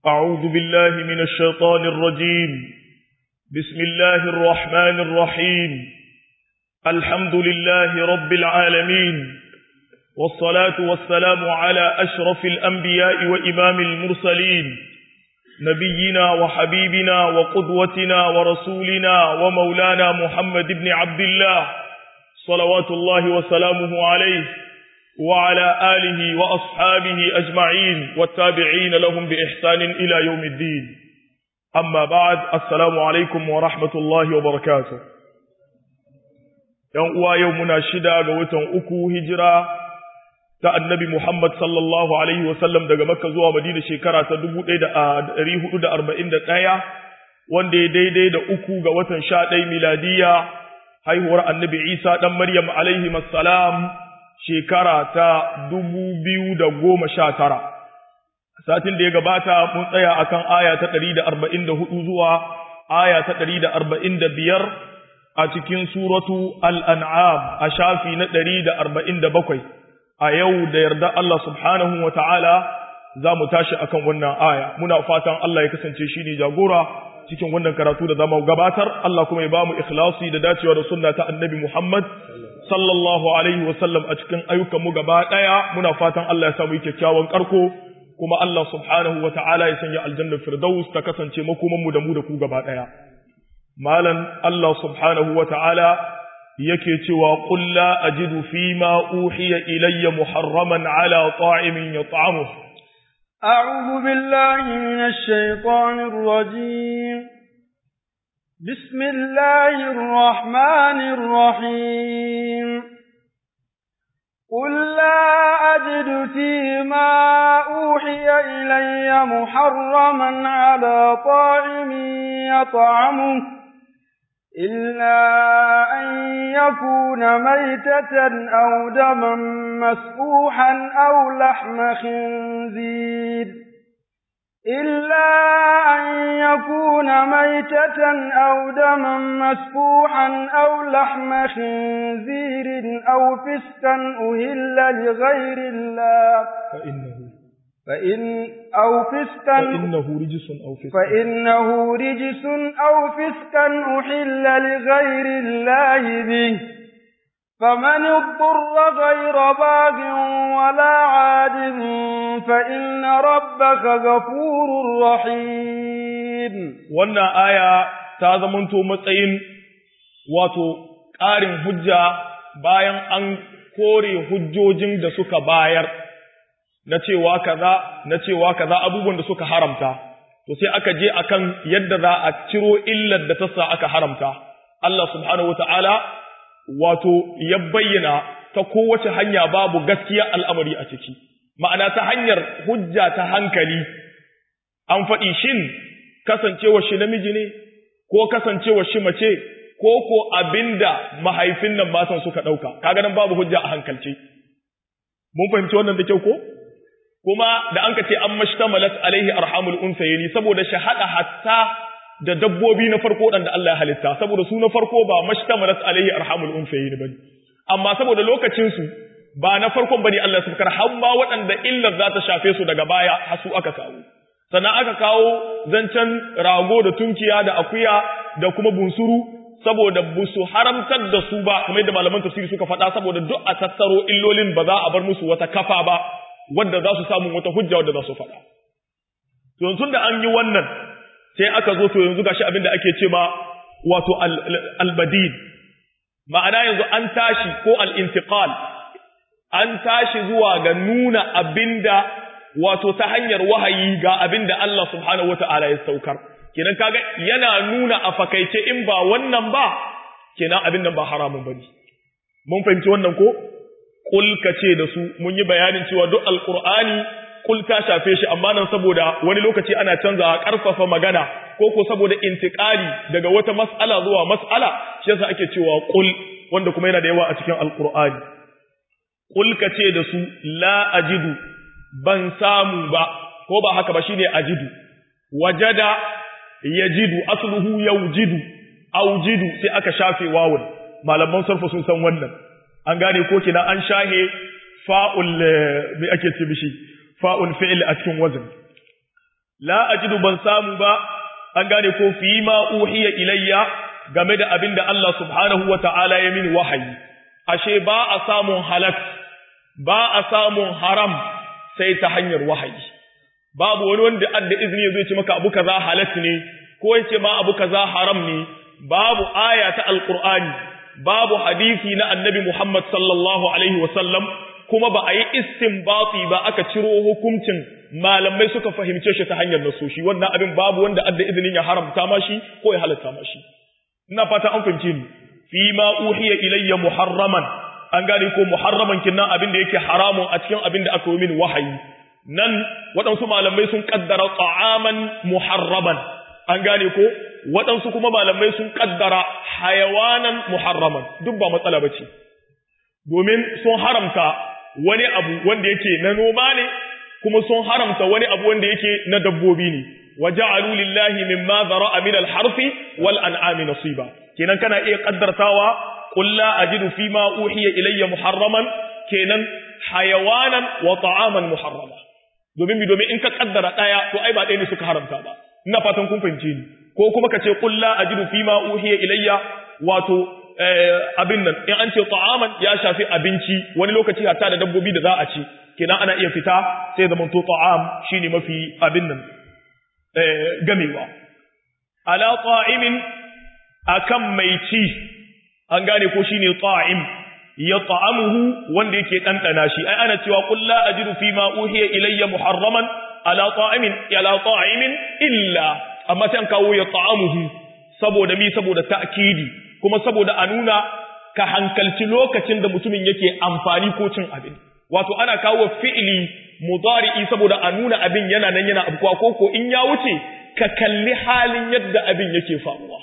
أعوذ بالله من الشيطان الرجيم. بسم الله الرحمن الرحيم. الحمد لله رب العالمين، والصلاة والسلام على أشرف الأنبياء وإمام المرسلين، نبينا وحبيبنا وقدوتنا ورسولنا ومولانا محمد بن عبد الله صلوات الله وسلامه عليه وعلى آله وأصحابه أجمعين والتابعين لهم بإحسان إلى يوم الدين. أما بعد، السلام عليكم ورحمة الله وبركاته. يومنا شدا قوتن أكو هجرة النبي محمد صلى الله عليه وسلم daga Makka zuwa Madina shekara ta 1441 wanda ya daidai da uku ga watan 11 miladiya haihuwar annabi Isa dan Maryam alaihi assalam shekara ta 2019. Satin da ya gabata mun tsaya akan aya ta 144 zuwa aya ta 145 a cikin suratu al-an'am a shafi na 147. A yau da yarda Allah subhanahu wa ta'ala za mu tashi akan wannan aya. Muna fatan Allah ya kasance shi ne jagora cikin wannan karatu da zama gabatar. Allah kuma ya ba mu ikhlasi da dacewa da sunna ta annabi Muhammad sallallahu alaihi wasallam a cikin ayyukanmu gaba ɗaya. Muna fatan Allah ya samu yi kyakkyawan karko, kuma Allah subhanahu wa ta'ala ya sanya aljannar firdaus ta kasance makomanmu da mu da ku gaba ɗaya. Malan Allah subhanahu wa ta'ala yake cewa qul la ajidu fima uhiya ilayya muharraman ala ta'imin yat'amuhu. A'udhu billahi minash shaitanir rajim. Bismillahir rahmanir rahim. Qul la ajidu fima uhiya ilayya muharraman ala ta'imin yat'amuhu إلا أن يكون ميتة أو دما مسفوحا أو لحم خنزير إلا أن يكون ميتة أو دما مسفوحا أو لحم خنزير أو فسقا أهل لغير الله فإنه رجس أو فسقا أحل لغير الله به، فمن اضطر غير باغ ولا عاد فإن ربك غفور رحيم. wannan aya ta zamanto matsayin wato ƙarin hujja bayan an kore hujjojin da suka bayar na cewa kaza abubuwan da suka haramta, to sai aka je akan yadda za a ciro illar da ta sa aka haramta. Allah subhanahu wataala wato ya bayyana ta kowace hanya babu gaskiya al'amari a ciki, ma'ana ta hanyar hujja ta hankali an faɗi shin kasancewar shi namiji ne ko kasancewar shi mace ko abinda mahaifin nan matan suka ɗauka, kaga nan babu hujja a hankalce. Mun fahimci wannan da kyau ko? Kuma da an ka ce an mashtamalat alaihi arhamul unsayni saboda shahada hatta da dabbobi na farko da Allah ya halitta, saboda su na farko ba mashtamalat alaihi arhamul unsayni bane, amma saboda lokacin su ba na farkon bane Allah ya sabkar har ma waɗanda illar za ta shafe su daga baya har su aka kawo. Sannan aka kawo zancen rago da tunkiya da akuya da kuma bunsuru saboda busu haramtar da su ba, kamar da malaman tafsiri suka faɗa, saboda duk a tattaro illolin ba za a bar musu wata kafa ba wanda za su samu wata hujja wanda za su faɗa. To yanzu da an yi wannan sai aka zo to yanzu gashi abin da ake ce ma wato al-badil, ma'ana yanzu an tashi ko al-intiqal, an tashi zuwa ga nuna abinda wato ta hanyar wahayi ga abinda Allah subhanahu wata'ala ya saukar. Kenan kaga yana nuna a fakaice in ba wannan ba kenan abin nan ba haramun bane. Mun fahimci wannan ko? Kul kace da su, mun yi bayanin cewa duk alqur'ani kul ta shafe shi, amma nan saboda wani lokaci ana canza karfafa magana ko saboda intiqali daga wata mas'ala zuwa mas'ala, shi yasa ake cewa kul, wanda kuma yana da yawa a cikin alqur'ani. Kul kace da su la ajidu, ban samu ba, ko ba haka ba shine ajidu. Wajada yajidu asluhu yawjidu aujidu sai aka shafe wawun. Malaman sarfa sun san wannan. An gane ko kina an shahe fa'ul me ake ce mishi fa'ul fi'l a cikin wazn. la ajidu ban samu ba an gane ko fi ma uhiya ilayya game da abinda Allah subhanahu wata'ala ya min wahayi ashe ba a samun halak ba a samun haram sai ta hanyar wahayi babu wani wanda adda izini zai ce maka abu kaza halak ne ko yace ma abu kaza haram ne babu aya ta alqur'ani babu hadisi na annabi Muhammad sallallahu alaihi wasallam kuma ba a yi istinbati ba aka ciro hukuncin malamai suka fahimce shi ta hanyar nasoshi wannan abin babu wanda adda izinin ya haramta mashi ko ya halatta mashi ina fata an fahimce ni fi ma uhiya ilayya muharraman an gane ko muharraman kinnan abin da yake haramun a cikin abin da aka yi min wahayi nan waɗansu malamai sun kaddara ta'aman muharraman an gane ko waɗansu kuma malamai sun kaddara hayawanan muharraman duk ba matsala bace domin sun haramta wani abu wanda yake na noma ne kuma sun haramta wani abu wanda yake na dabbobi ne waja'alu lillahi mimma zara'a min al-harfi wal an'ami nasiba kenan kana iya kaddartawa qul la ajidu fima uhiya ilayya muharraman kenan hayawanan wa ta'aman muharrama domin in ka kaddara daya to ai ba ɗaya ne suka haramta ba ina fatan kun fahimce ni ko kuma ka ce qul la ajidu fima uhiya ilayya wato abin nan in an ce ta'aman ya shafi abinci wani lokaci hatta da dabbobi da za a ci kenan ana iya fita sai zaman to ta'am shine mafi abin nan gamewa ala ta'imin akan mai ci an gane ko shine ta'im ya ta'amuhu wanda yake dandana shi ai ana cewa qul la ajidu fi ma uhiya ilayya muharraman ala ta'imin illa amma sai an kawo ya ta'amuhu saboda saboda ta'kidi kuma saboda a nuna ka hankalci lokacin da mutumin yake amfani ko cin abin wato ana kawo fi'ili mudari'i saboda a nuna abin yana nan yana abuwa ko in ya wuce ka kalli halin yadda abin yake faruwa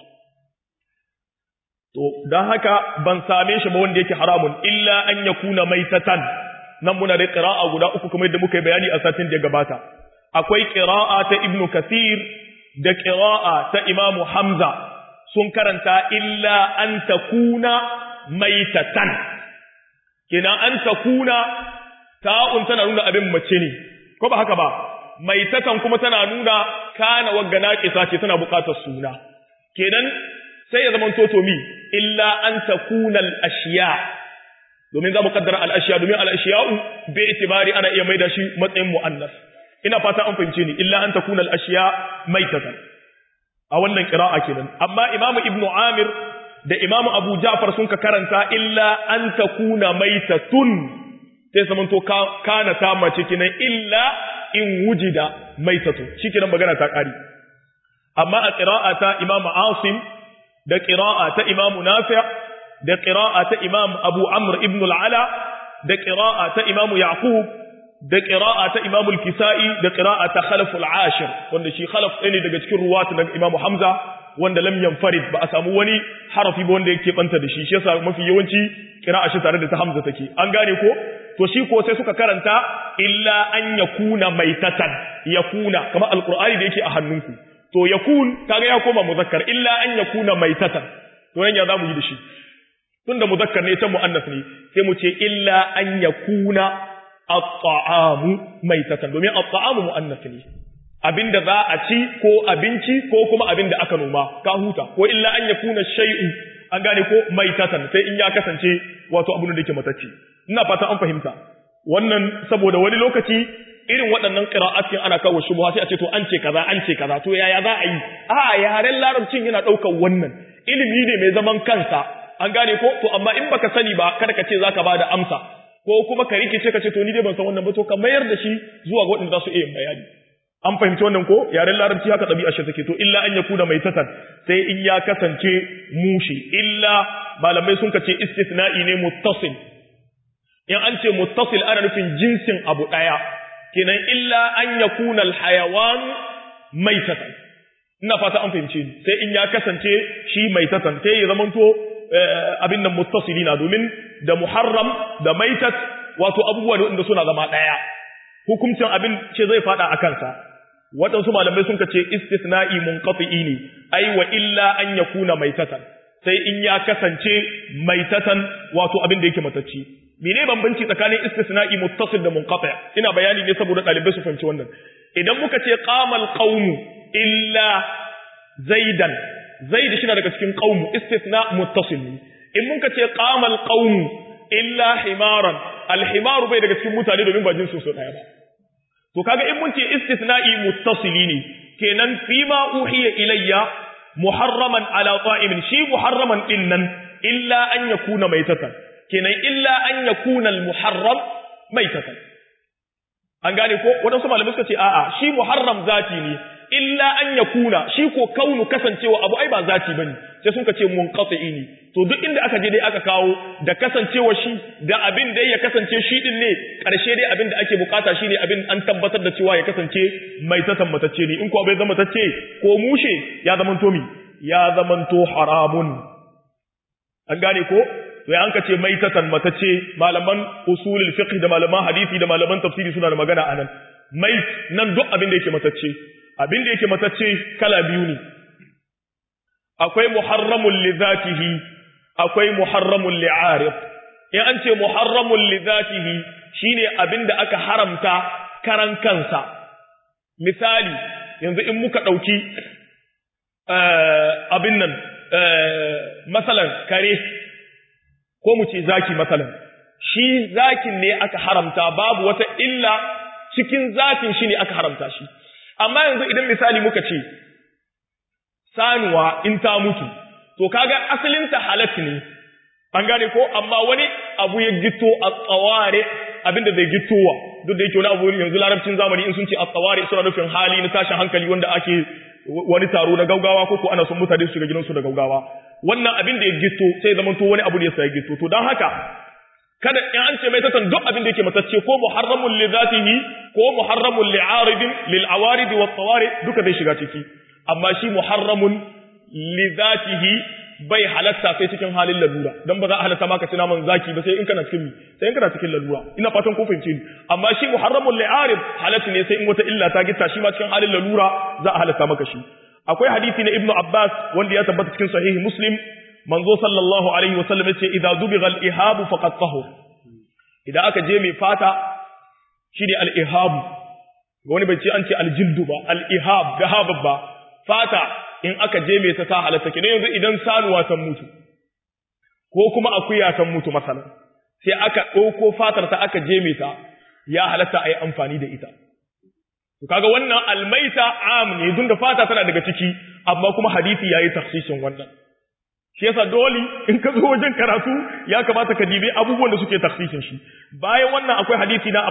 to dan haka ban same shi ba wanda yake haramun illa an yakuna maitatan nan muna da qira'a guda uku kuma yadda muka yi bayani a satin da ya gabata akwai qira'a ta ibnu kathir da qira'a ta imamu hamza sun karanta illa an takuna maitatan kina an takuna ta'un tana nuna abin mace ne ko ba haka ba maitatan kuma tana nuna kana wagana kisa ce tana buƙatar suna kenan sai ya zama toto mi illa an takuna al-ashiya domin za mu kaddara al-ashiya domin al-ashiya'u bi itibari ana iya maida shi matsayin muannas ina fata an fahimce ni illa an takuna al-ashiya maitatan a wannan qira'a kenan amma imamu ibnu amir da imamu abu ja'far sun ka karanta illa an takuna maitatun sai zaman to kana ta mace kenan illa in wujida maitatu shikenan magana ta kari amma a qira'ata imamu asim da qira'ata imamu nafi' da qira'ata imam abu amr ibn al-ala da qira'ata imamu yaqub da qira'ata imamu al-kisai da qira'ata khalaf al-ashir wanda shi khalaf ne daga cikin ruwatu na imamu hamza wanda lam yanfarid ba a samu wani harafi ba wanda yake banta da shi yasa mafi yawanci qira'a shi tare da ta hamza take an gane ko to shi ko sai suka karanta illa an yakuna maitatan yakuna kamar alqur'ani da yake a hannunku to yakun kaga ya koma muzakkar illa an yakuna maitatan to yanya zamu yi da shi tunda muzakkar ne ta muannas ne sai mu ce illa an yakuna at-ta'amu maitatan domin at-ta'amu muannas ne abinda za a ci ko abinci ko kuma abinda aka noma ka huta ko illa an yakuna shay'u an gane ko maitatan sai in ya kasance wato abun da yake matacce ina fata an fahimta wannan saboda wani lokaci irin waɗannan qira'atin ana kawo shubha sai a ce to an ce kaza to yaya za a yi yaren larabcin yana daukar wannan ilimi ne mai zaman kansa an gane ko to amma in baka sani ba kada ka ce zaka bada amsa ko kuma ka rikice ka ce to ni dai ban san wannan ba to ka mayar da shi zuwa ga waɗanda za su iya bayani an fahimci wannan ko yaren larabci haka ɗabi'a shi take to illa an yakuna maitatan sai in ya kasance mushi illa malamai sun kace istisna'i ne muttasil in an ce muttasil ana nufin jinsin abu daya kenan illa an yakuna alhayawan maitatan ina fata an fahimce ni sai in ya kasance shi maitatan sai ya zamanto abin nan muttasilina domin da muharram da maitat wato abubuwa ne wanda suna zama daya hukuncin abin ce zai fada a kansa waɗansu malamai sun ce istisna'i munqati'i ne ai wa illa an yakuna maitatan sai in ya kasance maitatan wato abin da yake matacci mene bambanci tsakanin istisna'i muttasil da munqati ina bayani ne saboda dalibai su fahimci wannan idan muka ce qamal qaumu illa zaidan zaid shi daga cikin qaumu istisna muttasil ne in muka ce qamal qaumu illa himaran alhimaru bai daga cikin mutane domin ba jinsu su daya ba to kaga in mun ce istisna'i muttasili ne kenan fima uhiya ilayya muharraman ala ta'imin shi muharraman dinnan illa an yakuna maitatan kenan illa an yakuna al-muharram maitatan an gane ko wadansu malamai suka ce a'a shi muharram zati ne illa an yakuna shi ko kaunu kasancewa abu ai ba zati bane sai sun ce munqati ne to duk inda aka je dai aka kawo da kasancewa shi da abin da ya kasance shi din ne karshe dai abin da ake bukata shine abin an tabbatar da cewa ya kasance maitatan matacce ne in ko bai zama matacce ko mushe ya zamanto mi ya zamanto haramun an gane ko to ya anka ce maitatan matace malaman usulul fiqh da malaman hadisi da malaman tafsiri suna da magana anan mait nan duk abin da yake matacce abin da yake matacce kala biyu ne akwai muharramul li zatihi akwai muharramul li arid in an ce muharramul li zatihi shine abin da aka haramta karan kansa misali yanzu in muka dauki abin nan masalan kare ko mu ce zaki masalan shi zakin ne aka haramta babu wata illa cikin zakin shi ne aka haramta shi amma yanzu idan misali muka ce sanuwa in ta mutu to kaga asalin ta halat ne an gane ko amma wani abu ya gito a tsaware abinda bai gitowa duk da yake wani abu yanzu larabcin zamani in sun ce a tsaware suna nufin hali na tashin hankali wanda ake wani taro na gaugawa ko ana son mutane su shiga gidansu da gaugawa wannan abin da ya gito sai zaman to wani abu ne sai ya gito to dan haka kada in an ce mai tatan duk abin da yake matacce ko muharramul li zatihi ko muharramul li aridin lil awarid wa tawari duka zai shiga ciki amma shi muharramun li zatihi bai halatta sai cikin halin lalura dan ba za a halatta maka ci naman zaki ba sai in kana cikin sai in kana cikin lalura ina fatan kun fahimce ni amma shi muharramul li'arib halatta ne sai in wata illa ta gitta shi ma cikin halin lalura za a halatta maka shi akwai hadisi na ibnu abbas wanda ya tabbata cikin sahihi muslim manzo sallallahu alaihi wasallam yace idza dubigha al-ihab faqad tahur idan aka je mai fata shine al-ihab wani bai ce an ce al-jildu ba al-ihab da habba fata in aka je mai ta halatta kenan yanzu idan sanuwa ta mutu ko kuma akuya ta mutu masalan sai aka dauko fatar ta aka je mai ta ya halatta ayi amfani da ita to kaga wannan almaita am ne dun da fata tana daga ciki amma kuma hadisi yayi tafsirin wannan shi yasa dole in ka zo wajen karatu ya kamata ka dibe abubuwan da suke tafsirin shi bayan wannan akwai hadisi na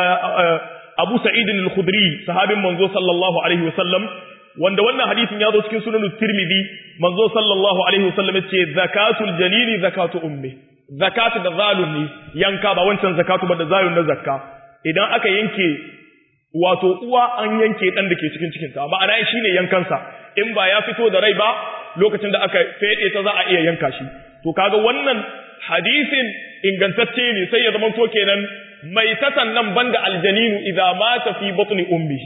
Abu Sa'id al-Khudri sahabin manzo sallallahu alaihi wasallam wanda wannan hadisin ya zo cikin sunan Tirmidhi manzo sallallahu alaihi wasallam yace zakatul jalili zakatu ummi zakatu da zalun ne yanka ba wancan zakatu ba da zalun na zakka idan aka yanke wato uwa an yanke dan dake cikin ta ma'ana shine yankansa in ba ya fito da rai ba lokacin da aka fede ta za a iya yanka shi to kaga wannan hadisin ingantacce ne sai ya zama to kenan mai tatan nan banda aljaninu idza mata fi batni ummihi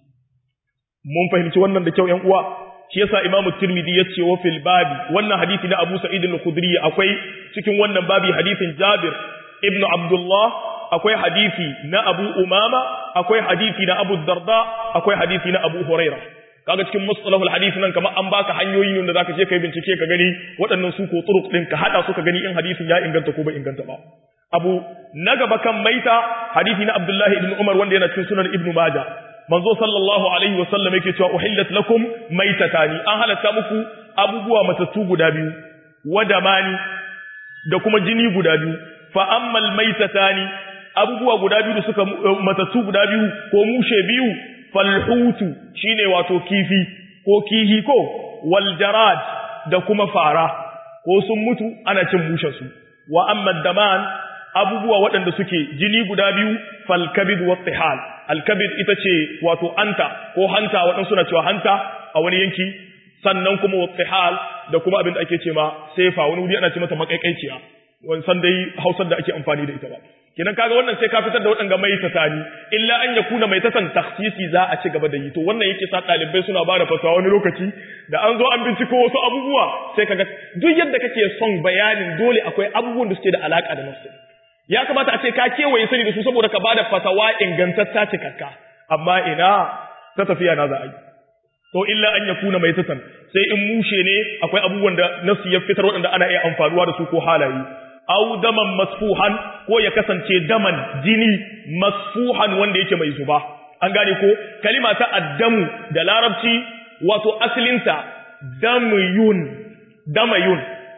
mun fahimci wannan da kyau ƴan uwa shi yasa imamu tirmidhi yace wa fil babi wannan hadisi na abu sa'id al-khudri akwai cikin wannan babi hadisin jabir ibn abdullah akwai hadisi na abu umama akwai hadisi na abu darda akwai hadisi na abu huraira kaga cikin mustalahul hadisi nan kamar an baka hanyoyi ne da zaka je kai bincike ka gani waɗannan su ko turuq din ka hada su ka gani in hadisin ya inganta ko bai inganta ba abu na gaba kan maita hadisi na abdullahi ibn umar wanda yana cikin sunan ibn majah manzo sallallahu alaihi wasallam yake cewa uhillat lakum maitatani an halatta muku abubuwa matattu guda biyu wadamani da kuma jini guda biyu fa ammal maitatani abubuwa guda biyu da suka matattu guda biyu ko mushe biyu falhutu shine wato kifi ko kihi ko wal jarad da kuma fara ko sun mutu ana cin mushen su wa amma daman abubuwa waɗanda suke jini guda biyu falkabid wa tihal alkabid ita ce wato anta ko hanta waɗansu suna cewa hanta a wani yanki sannan kuma wa tihal da kuma abin da ake ce ma sefa wani wuri ana ce mata makaikaiciya wannan dai Hausar da ake amfani da ita ba kenan kaga wannan sai ka fitar da waɗanga mai tatani illa an yakuna mai tatan takhsisi za a ci gaba da yi to wannan yake sa ɗalibai suna ba da fasaha wani lokaci da an zo an binciko wasu abubuwa sai kaga duk yadda kake son bayanin dole akwai abubuwan da suke da alaka da nasu ya kamata a ce ka kewaye sani da su saboda ka bada fatawa ingantacce cikakka amma ina ta tafiya na za a yi to illa an yakuna maitatan sai in mushe ne akwai abubuwan da nasu ya fitar waɗanda ana iya amfanuwa da su ko halaye aw daman masfuhan ko ya kasance daman jini masfuhan wanda yake mai zuba an gane ko kalima ta addamu da larabci wato asalinta damayun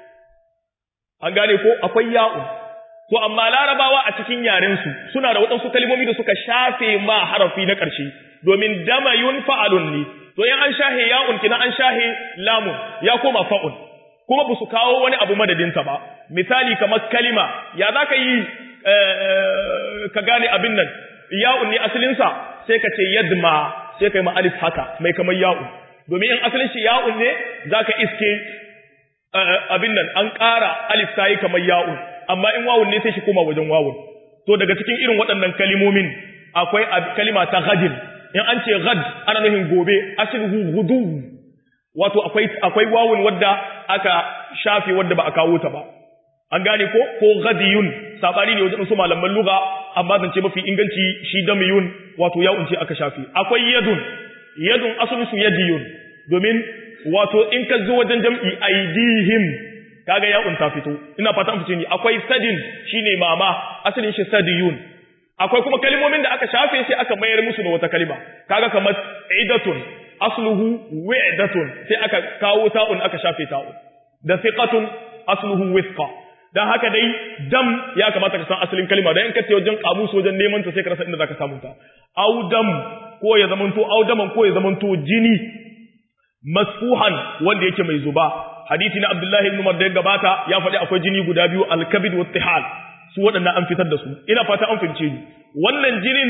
an gane ko akwai ya'u to amma larabawa a cikin yaren su suna da waɗansu kalmomi da suka shafe ma harafi na ƙarshe domin damayun fa'alun ne to in an shahe ya'un kina an shahe lamun ya koma fa'un kuma ba su kawo wani abu madadinta ba misali kamar kalima ya za ka yi ka gane abin nan ya'un ne asalinsa sai ka ce yadma sai ka yi ma'alif haka mai kamar ya'un domin in asalin shi ya'un ne za ka iske abin nan an ƙara alif ta yi kamar ya'un amma in wawun ne sai shi koma wajen wawun to daga cikin irin waɗannan kalimomin akwai kalima ta gadin in an ce gad ana nufin gobe asilhu gudu wato akwai wawun wadda aka shafe wadda ba a kawo ta ba an gane ko gadiyun sabani ne wajen su malaman lugha amma zance mafi inganci shi damiyun wato ya unce aka shafe akwai yadun asalin su yadiyun domin wato in ka zo wajen jam'i aidihim kaga ya unta fito ina fata an fice ni akwai sadin shine mama asalin shi sadiyun akwai kuma kalmomin da aka shafe sai aka mayar musu da wata kalima kaga kamar idatun asluhu wi'datun sai aka kawo ta'un aka shafe ta'un da thiqatun asluhu withqa dan haka dai dam ya kamata ka san asalin kalma dan in ka ce wajen kamus wajen neman ta sai ka rasa inda zaka samu ta audam ko ya zamanto audaman ko ya zamanto jini masfuhan wanda yake mai zuba hadisi na Abdullahi ibn Umar da ya gabata ya faɗi akwai jini guda biyu al-kabid wa tihal su waɗannan an fitar da su ina fata an fince ni wannan jinin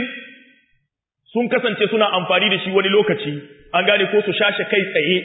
sun kasance suna amfani da shi wani lokaci an gane ko su shashe kai tsaye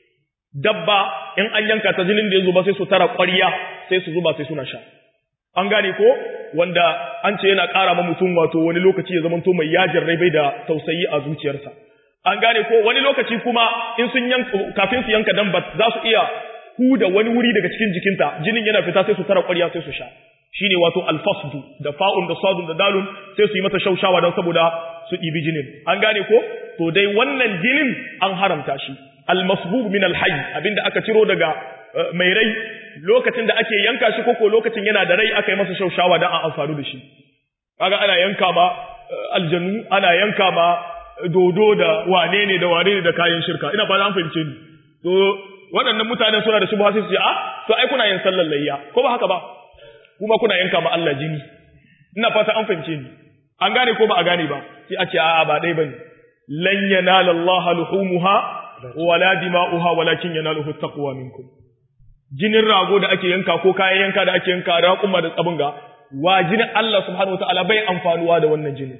dabba in an yanka ta jinin da ya zuba sai su tara ƙwarya sai su zuba sai suna sha an gane ko wanda an ce yana ƙara ma mutum wato wani lokaci ya zamanto mai yajin rai bai da tausayi a zuciyarsa an gane ko wani lokaci kuma in sun yanka kafin su yanka dabba za su iya huda wani wuri daga cikin jikinta jinin yana fita sai su tara ƙwarya sai su sha shine wato alfasdu da fa'un da sadun da dalun sai su yi mata shaushawa don saboda su ɗibi jinin an gane ko to dai wannan jinin an haramta shi almasbub min alhayy abinda aka ciro daga mai rai lokacin da ake yanka shi koko lokacin yana da rai aka yi masa shaushawa don an amfani da shi kaga ana yanka ma aljanu ana yanka ma dodo da wane ne da kayan shirka ina fata an fahimce ni to waɗannan mutanen suna da shubha sai su ce to ai kuna yin sallar layya ko ba haka ba kuma kuna yanka ma Allah jini ina fata an fahimce ni an gane ko ba a gane ba sai a ce a'a ba dai bane lan yanala Allah luhumuha wala dima'uha walakin yanaluhu taqwa minkum jinin rago da ake yanka ko kayan yanka da ake yanka da kuma da tsabunga wa jinin Allah subhanahu wataala bai amfanuwa da wannan jini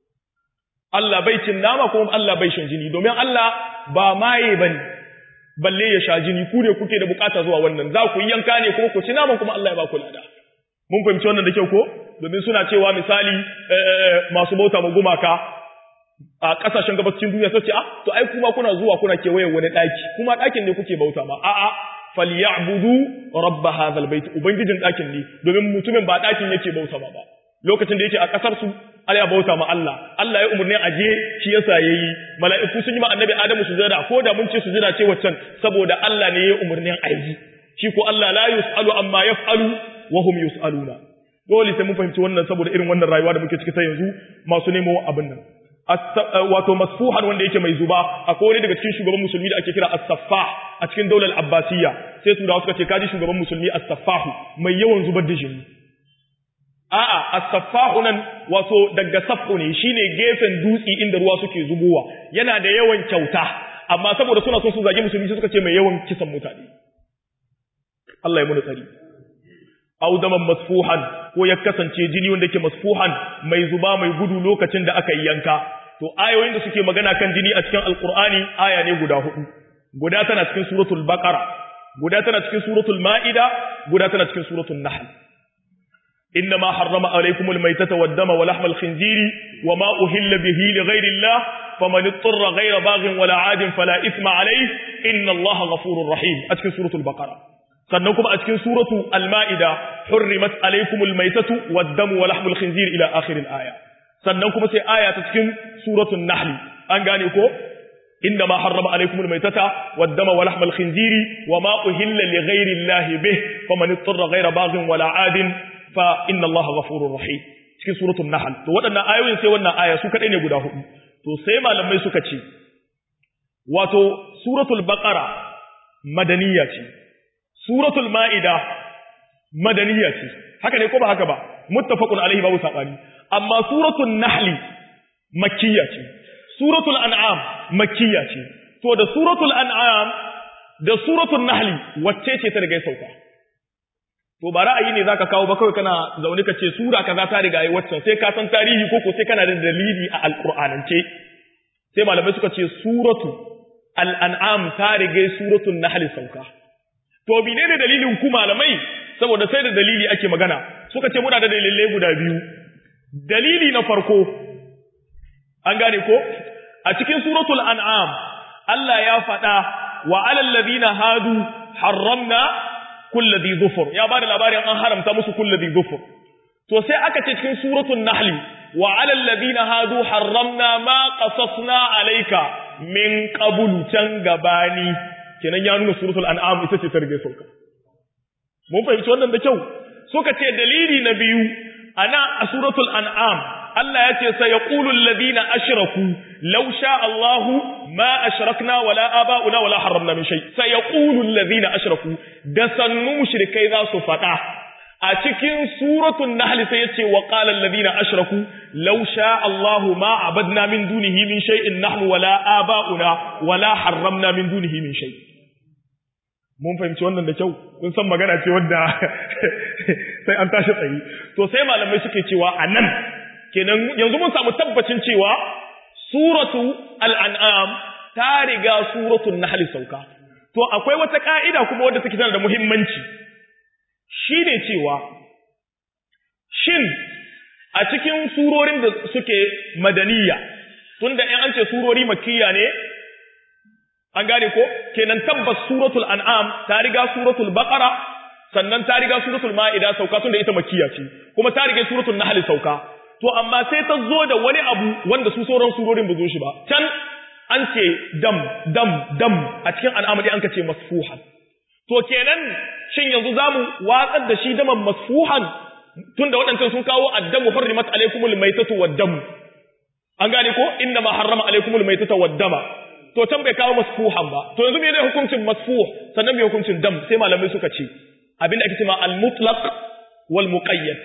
Allah bai cin nama kuma Allah bai shan jini domin Allah ba maye bane balle ya sha jini ku ne kuke da bukata zuwa wannan za ku yanka ne kuma ku ci naman kuma Allah ya ba ku lada mun fahimci wannan da kyau ko domin suna cewa misali masu bauta ma gumaka a kasashen gabacin duniya sai ce to ai kuma kuna zuwa kuna kewaye wani daki kuma dakin ne kuke bauta ma a'a falyabudu rabb hadha albayt ubangijin dakin ne domin mutumin ba dakin yake bauta ba lokacin da yake a kasar su Allah ya bauta ma Allah Allah ya umurni aje shi yasa yayi mala'iku sun yi ma annabi Adamu sujada ko da mun ce sujada ce waccan saboda Allah ne ya umurni ayi shi ko Allah la yusalu amma yaf'alu wa hum yusaluna dole sai mun fahimci wannan saboda irin wannan rayuwa da muke ciki ta yanzu masu nemo abin nan wato masfuhan wanda yake mai zuba akwai wani daga cikin shugaban musulmi da ake kira as-saffah a cikin daular abbasiyya sai turawa suka ce kaji shugaban musulmi as-saffahu mai yawan zubar da jini a'a as-saffahu nan wato daga safhu ne shine gefen dutsi inda ruwa suke zubowa yana da yawan kyauta amma saboda suna son su zage musulmi sai suka ce mai yawan kisan mutane Allah ya muna tsari aw daman masfuhan ko ya kasance jini wanda yake masfuhan mai zuba mai gudu lokacin da aka yi yanka to ayoyin da suke magana kan jini a cikin alqur'ani aya ne guda hudu guda tana cikin suratul baqara guda tana cikin suratul maida guda tana cikin suratul nahl إنما حرم عليكم الميتة والدم ولحم الخنزير وما أهل به لغير الله فمن اضطر غير باغ ولا عاد فلا إثم عليه إن الله غفور رحيم أتكن سورة البقرة sannan kuma a cikin suratu al-ma'ida hurrimat alaykumul maytatu wad-damu wa lahmul khinzir ila akhir al-aya sannan kuma sai aya ta cikin suratul nahl an gane ko inna ma harrama alaykumul maytata wad-dama wa lahmul khinzir wa ma uhilla li ghayri allahi bih faman ittara ghayra baghin wala 'adin fa inna allaha ghafurur rahim cikin suratul nahl to waɗannan ayoyin sai wannan aya su kadai ne guda hudu to sai malamai suka ce wato suratul baqara madaniya ce suratul ma'ida madaniya ce haka ne ko ba haka ba muttafaqun alaihi babu sabani amma suratul nahl makkiya ce suratul an'am makkiya ce to da suratul an'am da suratul nahl wacce ce ta riga sauka to ba ra'ayi ne zaka kawo ba kawai kana zaune ka ce sura kaza ta riga yi wacce sai ka san tarihi ko sai kana da dalili a alqur'anance sai malamai suka ce suratu al-an'am ta riga suratul nahl sauka to menene dalilin ku malamai saboda sai da dalili ake magana suka ce muna da dalilai guda biyu dalili na farko an gane ko a cikin suratul an'am Allah ya faɗa wa alal ladina hadu harramna kulli dhi dhufur ya bada labarin an haramta musu kulli dhi dhufur to sai aka ce cikin suratul nahl wa alal ladina hadu harramna ma qasasna alayka min qablu can gabani kenan ya nuna suratul an'am ita ce ta rige sauka mun fahimci wannan da kyau suka ce dalili na biyu ana a suratul an'am Allah ya ce sayaqulu alladhina ashraku law sha Allahu ma ashrakna wala aba'una wala harramna min shay sayaqulu alladhina ashraku da sannu mushrikai za su fada a cikin suratul nahl sai yace wa qala alladhina ashraku law sha Allahu ma abadna min dunihi min shay'in nahnu wala aba'una wala harramna min dunihi min shay mun fahimci wannan da kyau kun san magana ce wadda sai an tashi tsayi to sai malamai suke cewa anan kenan yanzu mun samu tabbacin cewa suratu al-an'am ta riga suratul nahl sauka to akwai wata ka'ida kuma wadda take tana da muhimmanci shine cewa shin a cikin surorin da suke madaniya tunda in an ce surori makkiya ne an gane ko kenan tabbas suratul an'am ta riga suratul baqara sannan ta riga suratul ma'ida sauka tunda ita makkiya ce kuma ta riga suratul nahl sauka to amma sai ta zo da wani abu wanda su sauran surorin ba zo shi ba can an ce dam a cikin an'am dai an ka ce masfuhan to kenan shin yanzu zamu watsar da shi daman masfuhan tunda waɗancan sun kawo addamu hurrimat alaykumul maytatu wad-dam an gane ko inna ma harrama alaykumul maytata wad-dama to can bai kawo masfuhan ba to yanzu me ne hukuncin masfuh sannan me hukuncin dam sai malamai suka ce abinda ake cewa al-mutlaq wal muqayyad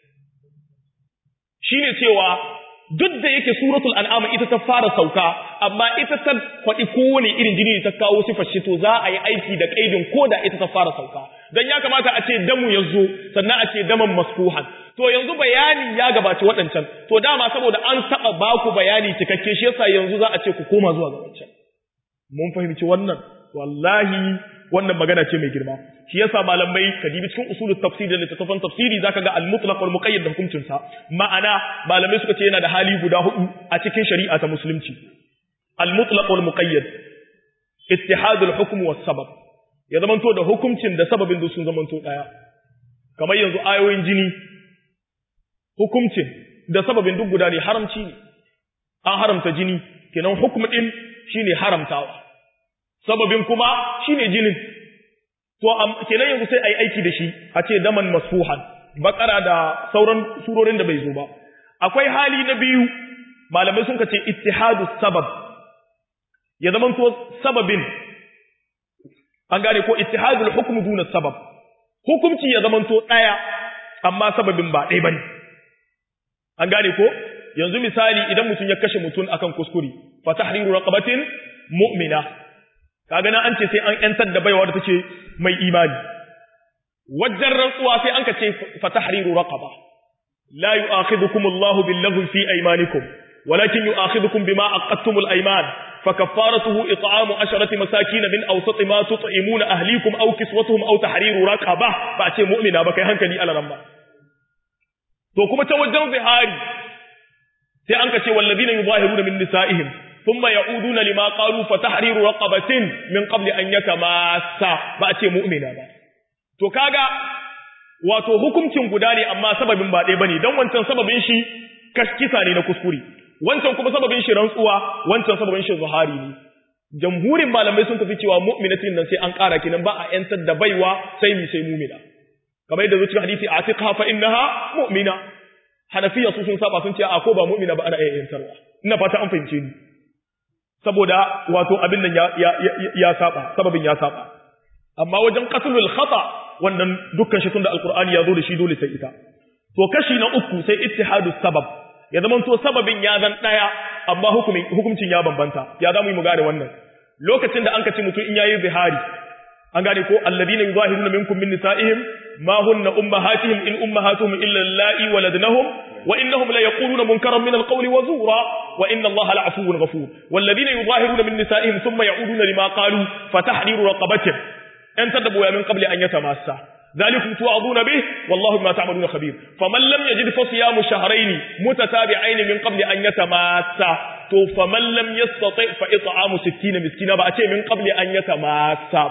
shine cewa duk da yake suratul an'am ita ta fara sauka amma ita ta faɗi kowane irin jini ta kawo sifar shi to za a yi aiki da kaidin koda ita ta fara sauka dan ya kamata a ce damu yazo sannan a ce daman masfuhan to yanzu bayani ya gabaci waɗancan to dama saboda an taɓa baku bayani cikakke shi yasa yanzu za a ce ku koma zuwa ga wancan mun fahimci wannan wallahi wannan magana ce mai girma shi yasa malamai kadibi cikin usulut tafsir da littattafan tafsiri zaka ga al-mutlaq wal muqayyad da hukuncin sa ma'ana malamai suka ce yana da hali guda hudu a cikin shari'a ta musulunci al-mutlaq wal muqayyad ittihad al-hukm was sabab ya zamanto da hukuncin da sababin da sun zamanto daya kamar yanzu ayoyin jini hukuncin da sababin duk guda ne haramci ne an haramta jini kenan hukum din shine haramtawa sababin kuma shine jinin to kenan yanzu sai ai aiki da shi a ce daman masfuhan bakara da sauran surorin da bai zo ba akwai hali na biyu malamai sun kace ittihadu sabab ya zaman to sababin an gane ko ittihadul hukm duna sabab hukunci ya zaman to daya amma sababin ba dai bane an gane ko yanzu misali idan mutum ya kashe mutum akan kuskure fa tahriru raqabatin mu'mina kaga nan an ce sai an yantar da baiwa da take mai imani wajen rantsuwa sai an ka ce fa tahriru raqaba la yu'akhidhukum Allahu bil-laghwi fi aymanikum walakin yu'akhidhukum bima aqadtum al-ayman فكفارته إطعام 10 مساكين من أوسط ما تطعمون أهليكم أو كسوتهم أو تحرير رقبة فأتي مؤمنة بكي هنكني على رمى تو كما توجهوا ظهاري sai an kace walladina yuzahiruna min nisaihim thumma ya'uduna lima qalu fatahriru raqabatin min qabli an yatamassa ba a ce mu'mina ba to kaga wato hukuncin guda ne amma sababin ba ɗaya bane dan wancan sababin shi kisa ne na kuskure wancan kuma sababin shi rantsuwa wancan sababin shi zuhari ne jamhurin malamai sun tafi cewa mu'minatin nan sai an ƙara kinan ba a yantar da baiwa sai mu'mina kamar yadda zuciya hadisi atiqa fa innaha mu'mina hanafiya su sun saba sun ce a ko ba mu'mina ba ana yantarwa ina fata an fahimce ni saboda wato abin nan ya saba sababin ya saba amma wajen qatlul khata wannan dukkan shi tunda alqur'ani ya zo da shi dole sai ita to kashi na uku sai ittihadus sabab ya zama to sababin ya zan daya amma hukuncin ya bambanta ya zamu yi mu gane wannan lokacin da an kace mutum in yayi zihari an gane ko alladina yuzahiruna minkum min nisaihim ma hunna ummahatihim in ummahatuhum illa allai waladnahum wa innahum la yaquluna munkaran min alqawli wa zura wa inna allaha la'afuwun ghafur walladina yuzahiruna min nisaihim thumma ya'uduna lima qalu fatahriru raqabatin an tadabu min qabli an yatamassa ذلكم توعظون به والله بما تعملون خبير فمن لم يجد فصيام شهرين متتابعين من قبل أن يتماسا فمن لم يستطع فإطعام 60 مسكينا بأتي من قبل أن يتماسا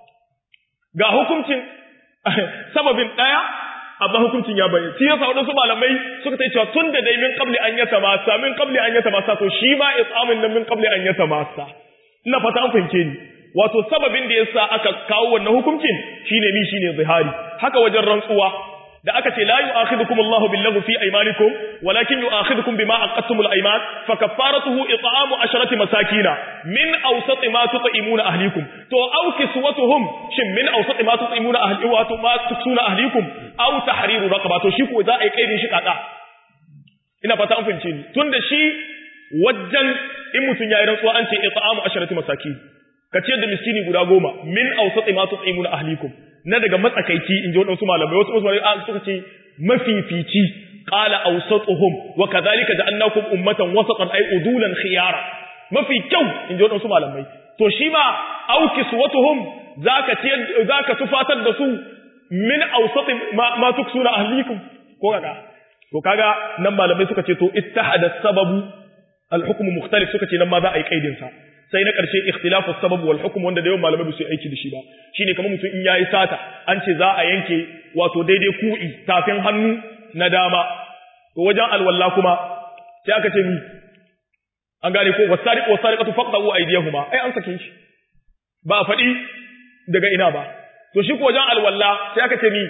ga hukuncin sababin daya amma hukuncin ya bayyana shi yasa wadansu malamai suka ta cewa tun da dai min qabli an yatamasa to shi ma it'amin nan min qabli an yatamasa ina fata an fahimce ni wato sababin da yasa aka kawo wannan hukuncin shine zihari haka wajen rantsuwa da aka ce la yu'akhidukum Allahu bil-lagwi fi aymanikum walakin yu'akhidukum bima aqadtumul ayman fa kaffaratuhu it'amu 10 masakina min awsati ma tut'imuna ahlikum to aw kiswatuhum shin min awsati ma tut'imuna ahlikum wa ma tuksuna ahlikum aw tahriru raqaba to shi ko za a yi kaidin shi kaka ina fata an fahimce ni tunda shi wajen in mutun yayi rantsuwa an ce it'amu 10 masakin ka ciyar da miskini guda 10 min awsati ma tut'imuna ahlikum na daga matsakaici in ji waɗansu malamai wasu malamai suka ce mafifici qala awsatuhum wa kadhalika ja'alnakum ummatan wasatan ay udulan khiyara mafi kyau in ji waɗansu malamai to shi ma aw kiswatuhum zaka tufatar da su min awsati ma tuksuna ahlikum ko kaga nan malamai suka ce to ittahada sababu al-hukm mukhtalif suka ce nan ma za a yi kaidin sa sai na ƙarshe ikhtilafu sabab wal hukm wanda da yawan malamai ba su aiki da shi ba shine kamar mutum in yayi sata an ce za a yanke wato daidai ku'i tafin hannu na dama to wajen alwalla kuma sai aka ce ni an gane ko wasariqu wasariqatu faqdu aydiyahuma ai an sake shi ba a faɗi daga ina ba to shi ko wajen alwalla sai aka ce ni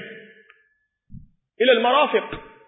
ila al marafiq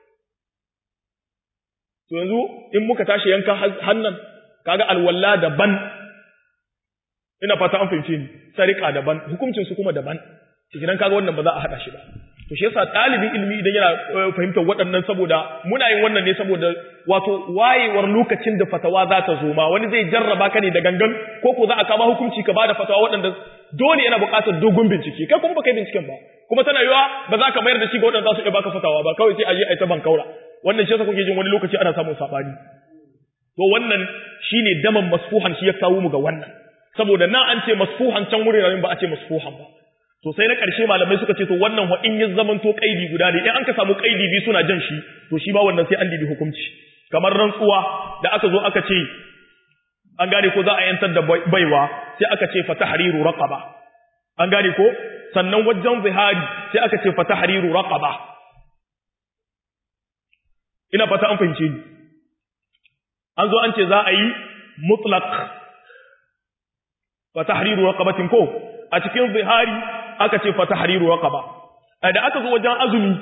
to yanzu in muka tashi yanka hannan kaga alwalla daban ina fata an fahimce ni sarika daban hukuncin su kuma daban kidan kaga wannan ba za a hada shi ba to shi yasa dalibin ilimi idan yana fahimtar waɗannan saboda muna yin wannan ne saboda wato wayewar lokacin da fatawa za ta zo ma wani zai jarraba ka ne da gangan ko ko za a kama hukunci ka bada fatawa waɗanda dole yana buƙatar dogon bincike kai kuma baka yi binciken ba kuma tana yiwa ba za ka mayar da shi ga waɗanda za su iya baka fatawa ba kawai sai a je a yi ta bankaura wannan shi yasa kuke jin wani lokaci ana samun sabani to wannan shine daman masfuhan shi ya kawo mu ga wannan saboda na an ce masfuhan can wurin ba a ce masfuhan ba to sai na ƙarshe malamai suka ce to wannan wa in ya zaman to kaidi guda ne in an ka samu kaidi bi suna jan shi to shi ba wannan sai an dibi hukunci kamar rantsuwa da aka zo aka ce an gane ko za a yantar da baiwa sai aka ce fa tahriru raqaba an gane ko sannan wajen zihari sai aka ce fa tahriru raqaba ina fata an fahimce ni an zo an ce za a yi mutlaq fa tahriru raqabatin ko a cikin zihari aka ce fa tahriru raqaba da aka zo wajen azumi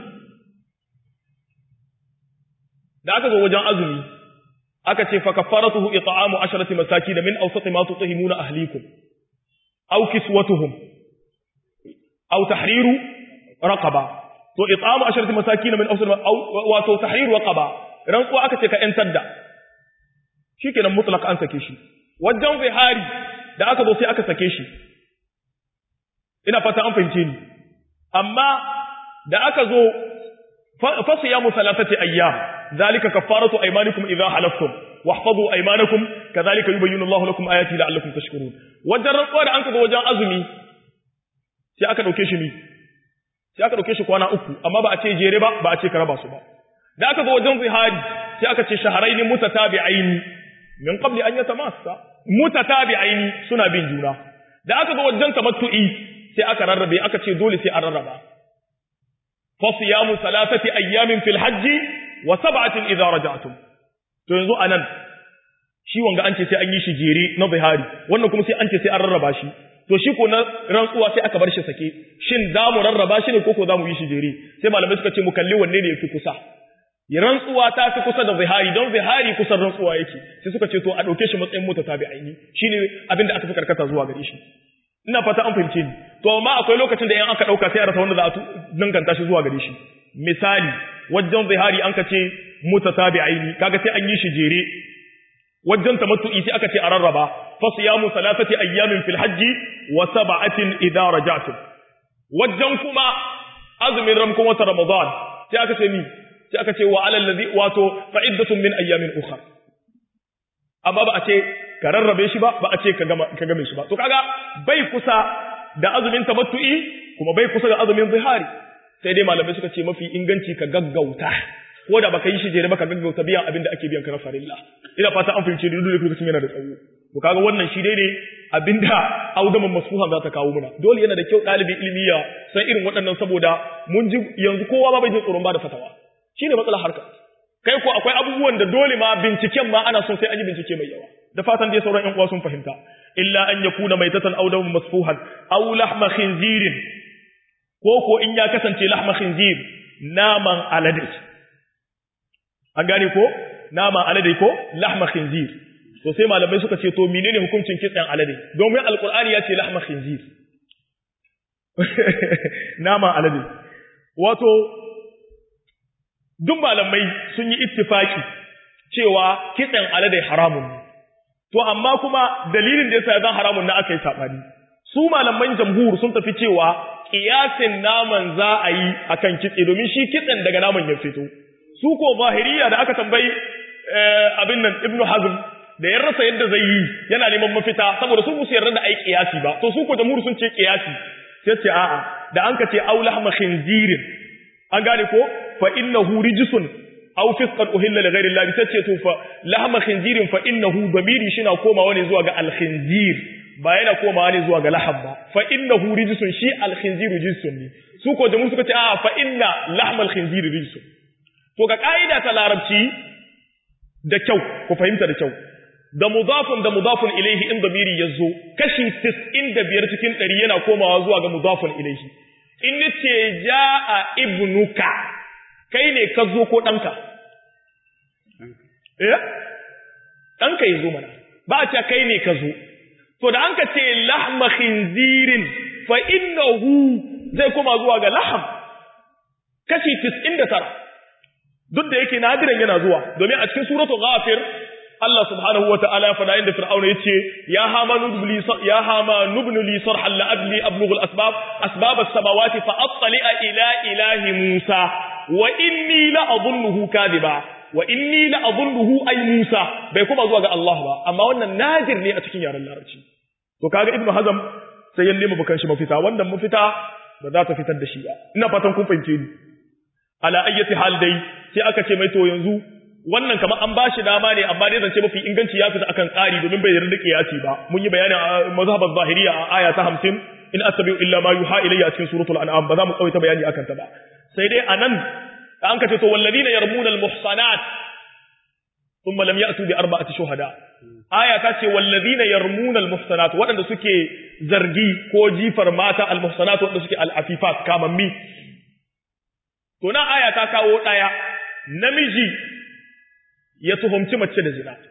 aka ce fa kafaratuhu it'amu 10 masakin min awsati ma tut'imuna ahlikum aw kiswatuhum aw tahriru raqaba to it'amu 10 masakin min awsati wa to tahriru raqaba ran ko aka ce ka yantar da shikenan mutlaq an sake shi wajen zihari da aka zo sai aka sake shi ina fata an fahimce ni amma da aka zo fa siyamu 3 ayyam zalika kafaratu aymanikum idha halaftum wahfazu aymanakum kadhalika yubayyinu Allahu lakum ayati la'allakum tashkurun wajen rantsuwa da an ka zo wajen azumi sai aka dauke shi kwana 3 amma ba a ce jere ba a ce ka raba su ba da aka zo wajen zihari sai aka ce shahrayn mutatabi'ain min qabli an yatamassa mutatabi'aini suna bin juna da aka zo wajen tamattu'i sai aka rarrabe aka ce dole sai an rarraba fa siyamu salasati ayyamin fil hajji wa sab'atin idza raja'tum to yanzu anan shi wanga an ce sai an yi shi jere na zihari wannan kuma sai an ce sai an rarraba shi to shi ko na rantsuwa sai aka bar shi sake shin za mu rarraba shi ne ko za mu yi shi jere sai malamai suka ce mu kalli wanne ne yafi kusa rantsuwa ta fi kusa da zihari don zihari kusan rantsuwa yake sai suka ce to a dauke shi matsayin mutatabi'aini shine abin da aka fi karkata zuwa gare shi ina fata an fahimce ni to amma akwai lokacin da in aka dauka sai a rasa wanda za a danganta shi zuwa gare shi misali wajen zihari an ka ce mutatabi'aini kaga sai an yi shi jere wajen tamattu'i sai aka ce a rarraba fa siyamu salasati ayyamin fil hajji wa sab'atin idza raja'tum wajen kuma azumin ramkon wata ramadan sai aka ce ni sai aka ce wa alal ladhi wato fa'iddatun min ayyamin ukhra amma ba a ce ka rarrabe shi ba a ce ka game shi ba to kaga bai kusa da azumin tamattu'i kuma bai kusa da azumin zihari sai dai malamai suka ce mafi inganci ka gaggauta ko da baka yi shi jere baka gaggauta biyan abin da ake biyan ka na farilla ina fata an fahimce dole lokacin yana da tsawo to kaga wannan shi dai ne abinda audaman masfuha za ta kawo muna dole yana da kyau dalibi ilimi ya san irin waɗannan saboda mun ji yanzu kowa ba bai jin tsoron ba da fatawa shine matsalar harka kai ko akwai abubuwan da dole ma binciken ma ana son sai an yi bincike mai yawa da fatan dai sauran ƴan uwa sun fahimta illa an yakuna maitatan aw damun masfuhan aw lahma khinzirin ko in ya kasance lahma khinzir naman alade an gane ko naman alade ko lahma khinzir to sai malamai suka ce to menene hukuncin kitsen alade domin alqur'ani ya ce lahma khinzir naman alade wato duk malamai sun yi ittifaki cewa kitsen alade haramun ne to amma kuma dalilin da yasa zan haramun na aka yi sabani su malaman jamhur sun tafi cewa kiyasin naman za a yi akan kitse domin shi kitsen daga naman ya fito su ko zahiriya da aka tambayi abin nan ibnu hazm da ya rasa yadda zai yi yana neman mafita saboda su musu yarda da ai kiyasi ba to su ko jamhur sun ce kiyasi sai ce a'a da an ka ce aulahma khinzirin an gane ko fa innahu rijsun aw fisqan uhilla li ghayri Allah sai ce to fa lahma khinzirin fa innahu damiri shina komawa ne zuwa ga al-khinzir ba yana komawa ne zuwa ga lahab ba fa innahu rijsun shi al-khinziru rijsun ne su ko jamu suka ce a fa inna lahma al-khinzir rijsun to ga kaida ta larabci da kyau ku fahimta da kyau da mudafun ilayhi in damiri yazo kashi 95 cikin 100 yana komawa zuwa ga mudafun ilayhi in nace jaa ibnuka kai ne ka zo ko danka danka yazo mana ba a ce kai ne ka zo to da an ka ce lahma khinzirin fa innahu zai koma zuwa ga laham kashi 99 duk da yake nadiran yana zuwa domin a cikin suratul ghafir Allah subhanahu wataala ya faɗa inda fir'auna yace ya hama nubnu li sarhan la abli ablughu al-asbab as-samawati fa attali'a ila ilahi Musa wa inni la adhunnuhu kadiba wa inni la adhunnuhu ay Musa bai kuma zuwa ga Allah ba amma wannan nadir ne a cikin yaren larabci to kaga ibnu hazm sai ya nemi bukan shi mafita wannan mafita ba za ta fitar da shi ba ina fatan kun fahimce ni ala ayyati hal dai sai aka ce mai to yanzu wannan kamar an bashi dama ne amma dai zance mafi inganci ya fita akan tsari domin bai yarda kiyasi ba mun yi bayani a mazhabar zahiriya a aya ta 50 in attabi'u illa ma yuha ilayya a cikin suratul an'am ba za mu tsawaita bayani akan ta ba sai dai anan an kace to walladina yarmuna almuhsanat thumma lam ya'tu bi arba'ati shuhada aya ta ce walladina yarmuna almuhsanat wadanda suke zargi ko jifar mata almuhsanat wadanda suke al'afifat kamammi to na aya ta kawo daya namiji ya tuhumci mace da zina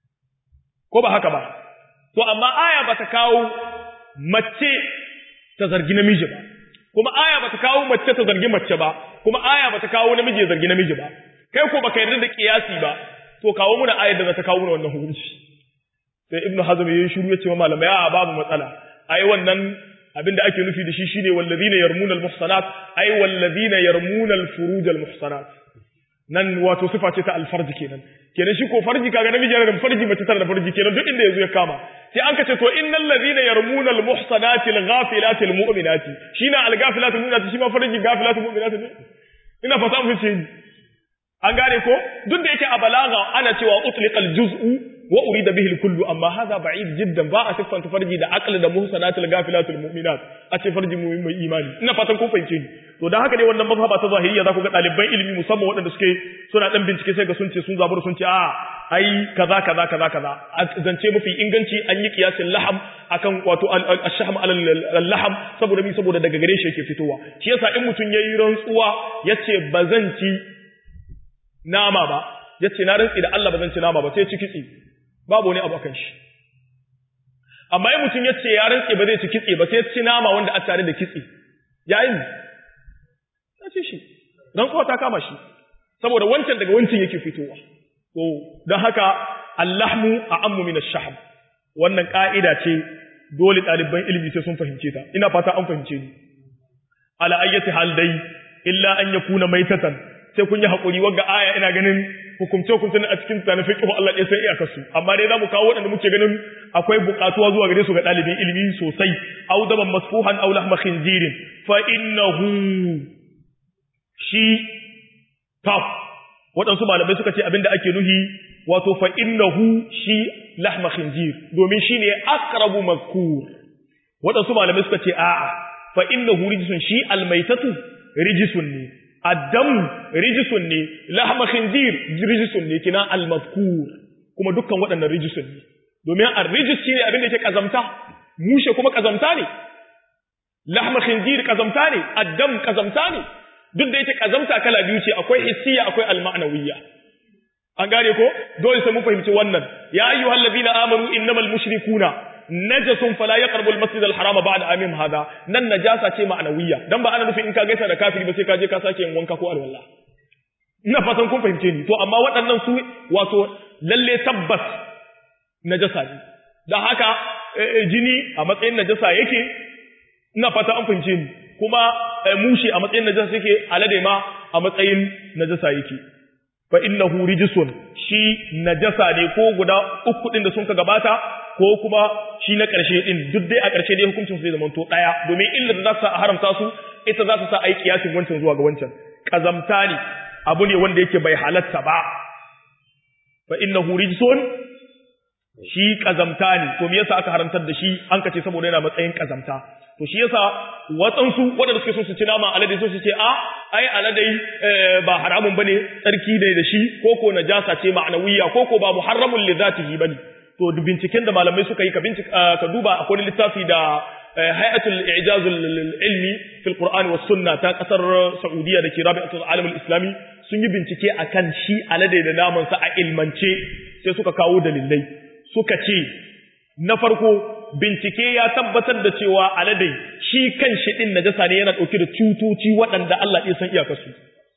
ko ba haka ba to amma aya bata kawo mace ta zargi namiji ba kuma aya bata kawo mace ta zargi mace ba kuma aya bata kawo namiji ya zargi namiji ba kai ko baka yarda da kiyasi ba to kawo muna ayar da ta kawo muna wannan hukunci sai ibnu hazm yayin shiru yace wa malamai a babu matsala ai wannan abinda ake nufi da shi shine wallazina yarmuna almuhsanat ai wallazina yarmuna alfuruj almuhsanat nan wato sifa ce ta alfarji kenan shi ko farji kaga namiji yana da farji mace tana da farji kenan duk inda yazo ya kama sai an kace to innal ladina yarmuna almuhsanati alghafilati almu'minati shine alghafilati almu'minati shi ma farji ghafilati almu'minati ne ina fata mun ce an gane ko duk da yake a balaga ana cewa utliqal juz'u wa urida bihi al-kullu amma hadha ba'id jiddan ba a siffanta farji da aql da muhsanatul ghafilatul mu'minat a ce farji mai imani ina fatan kun fahimce ni to dan haka ne wannan mazhaba ta zahiriya za ku ga ɗaliban ilimi musamman waɗanda suke suna dan bincike sai ga sun ce sun zabura sun ce a ai kaza zance mafi inganci an yi kiyasin laham akan wato ash-shahm al-laham saboda daga gare shi yake fitowa shi yasa in mutun yayi rantsuwa yace bazan ci nama ba yace na rantsi da Allah bazan ci nama ba sai ci kitse babu wani abu akan shi amma in mutun yace ya rantsi ba zai ci kitse ba sai ci nama wanda a tare da kitse yayin ya ce shi rantsuwa ta kama shi saboda wancan daga wancan yake fitowa to don haka allahmu a'ammu min ash-shahm wannan ka'ida ce dole ɗaliban ilimi sai sun fahimce ta ina fata an fahimce ni ala ayyati hal dai illa an yakuna maitatan sai kun yi hakuri wagga aya ina ganin hukumce a cikin ta na fiqh Allah dai sai iyakar su amma dai zamu kawo waɗanda muke ganin akwai buƙatuwa zuwa gare su ga ɗalibin ilimi sosai aw daman masfuhan aw lahma khinzirin fa innahu shi taf waɗansu malamai suka ce abinda ake nuhi wato fa innahu shi lahma khinzir domin shine aqrabu mazkur waɗansu malamai suka ce a'a fa innahu rijsun shi almaitatu rijsun ne addam rijsun ne lahma khinzir rijsun ne kina almazkur kuma dukkan waɗannan rijsun ne domin ar-rijs shine abinda yake kazamta mushe kuma kazamta ne lahma khinzir kazamta ne addam kazamta ne duk da yake kazamta kala biyu ce akwai hissiya akwai alma'nawiyya an gane ko dole sai mu fahimci wannan ya ayyuhal ladina amanu innamal mushrikuna najasun fala yaqrabu almasjid alharam ba'da amim hada nan najasa ce ma'nawiyya dan ba ana nufin in ka gaisa da kafiri ba sai ka je ka sake yin wanka ko alwala ina fatan kun fahimce ni to amma waɗannan su wato lalle tabbas najasa ne dan haka jini a matsayin najasa yake ina fata an fahimce ni kuma mushi a matsayin najasa yake alade ma a matsayin najasa yake fa innahu rijsun shi najasa ne ko guda uku din da sun ka gabata ko kuma shi na ƙarshe din duk dai a ƙarshe dai hukuncin su zai zama to daya domin illa da za su haramta su ita za su sa ai kiyasin wancan zuwa ga wancan kazamta ne abu ne wanda yake bai halatta ba fa innahu rijsun shi kazamta ne to me yasa aka haramtar da shi an kace saboda yana matsayin kazamta to shi yasa watsansu waɗanda suke so su ci nama alade so su ce a ai alade ba haramun bane tsarki ne da shi ko najasa ce ma'anawiyya ko ba muharramun li zatihi bane to binciken da malamai suka yi ka duba akwai littafi da hay'atul i'jaz al-ilmi fil qur'an was sunna ta kasar saudiya dake rabi'atul alam al-islami sun yi bincike akan shi alade da naman sa a ilmance sai suka kawo dalilai suka ce na farko bincike ya tabbatar da cewa alade shi kan shi din najasa ne yana dauke da cutoci waɗanda Allah ya san iyakarsu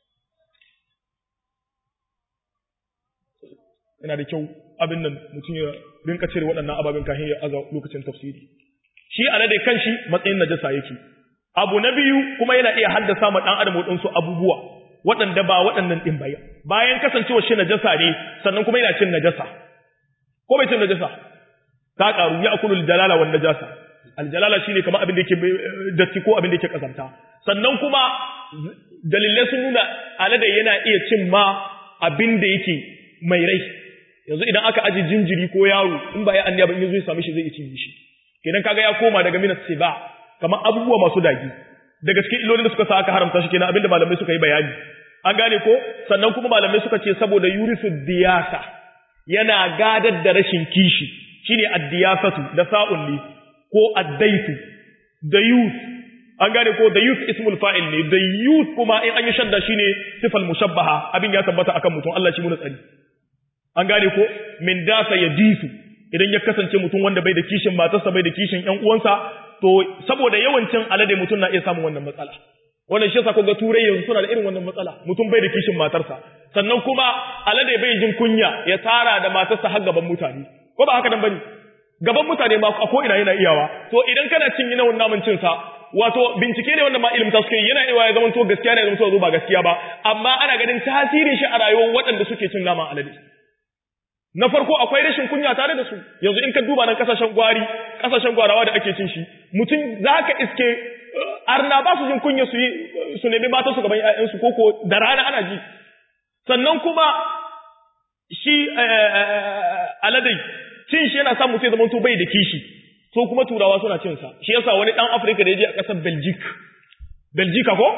yana da kyau abin nan mutum ya rinka cire waɗannan ababen kafin ya aza lokacin tafsiri shi alade kan shi matsayin najasa yake abu na biyu kuma yana iya haddasa ma dan adam waɗansu abubuwa waɗanda ba waɗannan din bayan kasancewa shi najasa ne sannan kuma yana cin najasa ko bai cin najasa ta karu ya akulul jalala wan najasa aljalala shine kamar abin da yake datti ko abin da yake kazanta sannan kuma dalilai sun nuna alade yana iya cin ma abin da yake mai rai yanzu idan aka aje jinjiri ko yaro in ba ya anniya ba in yazo ya same shi zai ci shi kenan kaga ya koma daga minas siba kamar abubuwa masu dagi daga cikin illolin da suka sa aka haramta shi kenan abinda malamai suka yi bayani an gane ko sannan kuma malamai suka ce saboda yurisu diyasa yana gadar da rashin kishi shine addiyasatu da sa'un ne ko addaitu da youth an gane ko da youth ismul fa'il ne da youth kuma in an yi shadda shine sifal mushabbaha abin ya tabbata akan mutum Allah shi mu tsari an gane ko min dasa ya disu idan ya kasance mutum wanda bai da kishin matarsa bai da kishin ƴan uwansa to saboda yawancin alade mutum na iya samun wannan matsala wannan shi yasa ko ga turai yanzu suna da irin wannan matsala mutum bai da kishin matarsa sannan kuma alade bai jin kunya ya tara da matarsa har gaban mutane ko ba haka dan bane gaban mutane ma ko ina yana iyawa to idan kana cin yana wannan namun cin sa wato bincike ne wanda ma ilimin suke yana iya ya zama to gaskiya ne ya zama to ba gaskiya ba amma ana ganin tasirin shi a rayuwar waɗanda suke cin naman alade na farko akwai rashin kunya tare da su yanzu in ka duba nan kasashen gwarawa da ake cin shi mutum zaka iske arna ba su jin kunya su nemi mata su gaban ƴaƴansu koko da rana ana ji sannan kuma shi aladai cin shi yana sa mutum ya zama to bai da kishi so kuma turawa suna cin sa shi yasa wani dan Afirka da ya je a kasar Belgium ko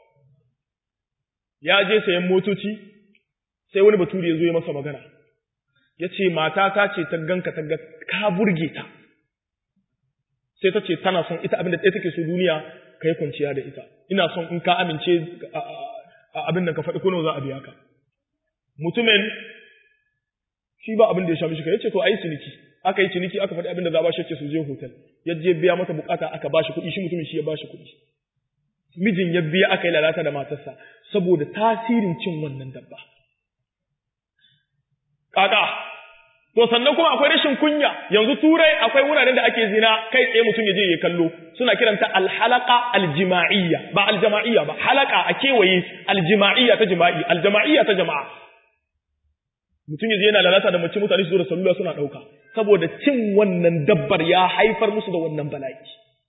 ya je sayan motoci sai wani baturi ya zo ya masa magana ya ce mata ta ce ta ganka ta ga ka burge ta sai ta ce tana son ita abin da ɗaya take so duniya ka yi kwanciya da ita ina son in ka amince abin da ka faɗi ko za a biya ka mutumin shi ba abin da ya sha mishi ka ya ce to a yi ciniki aka yi ciniki aka faɗi abin da za a ba shi ce su je hotel ya je biya mata bukata aka ba shi kuɗi shi mutumin shi ya ba shi kuɗi mijin ya biya aka yi lalata da matarsa saboda tasirin cin wannan dabba kaka to sannan kuma akwai rashin kunya yanzu turai akwai wuraren da ake zina kai tsaye mutum ya je ya kallo suna kiranta alhalaqa aljima'iyya ba aljama'iyya ba halaka a kewaye aljima'iyya ta jima'i aljama'iyya ta jama'a mutum ya je yana lalata da mace mutane su zo da salula suna dauka saboda cin wannan dabbar ya haifar musu da wannan bala'i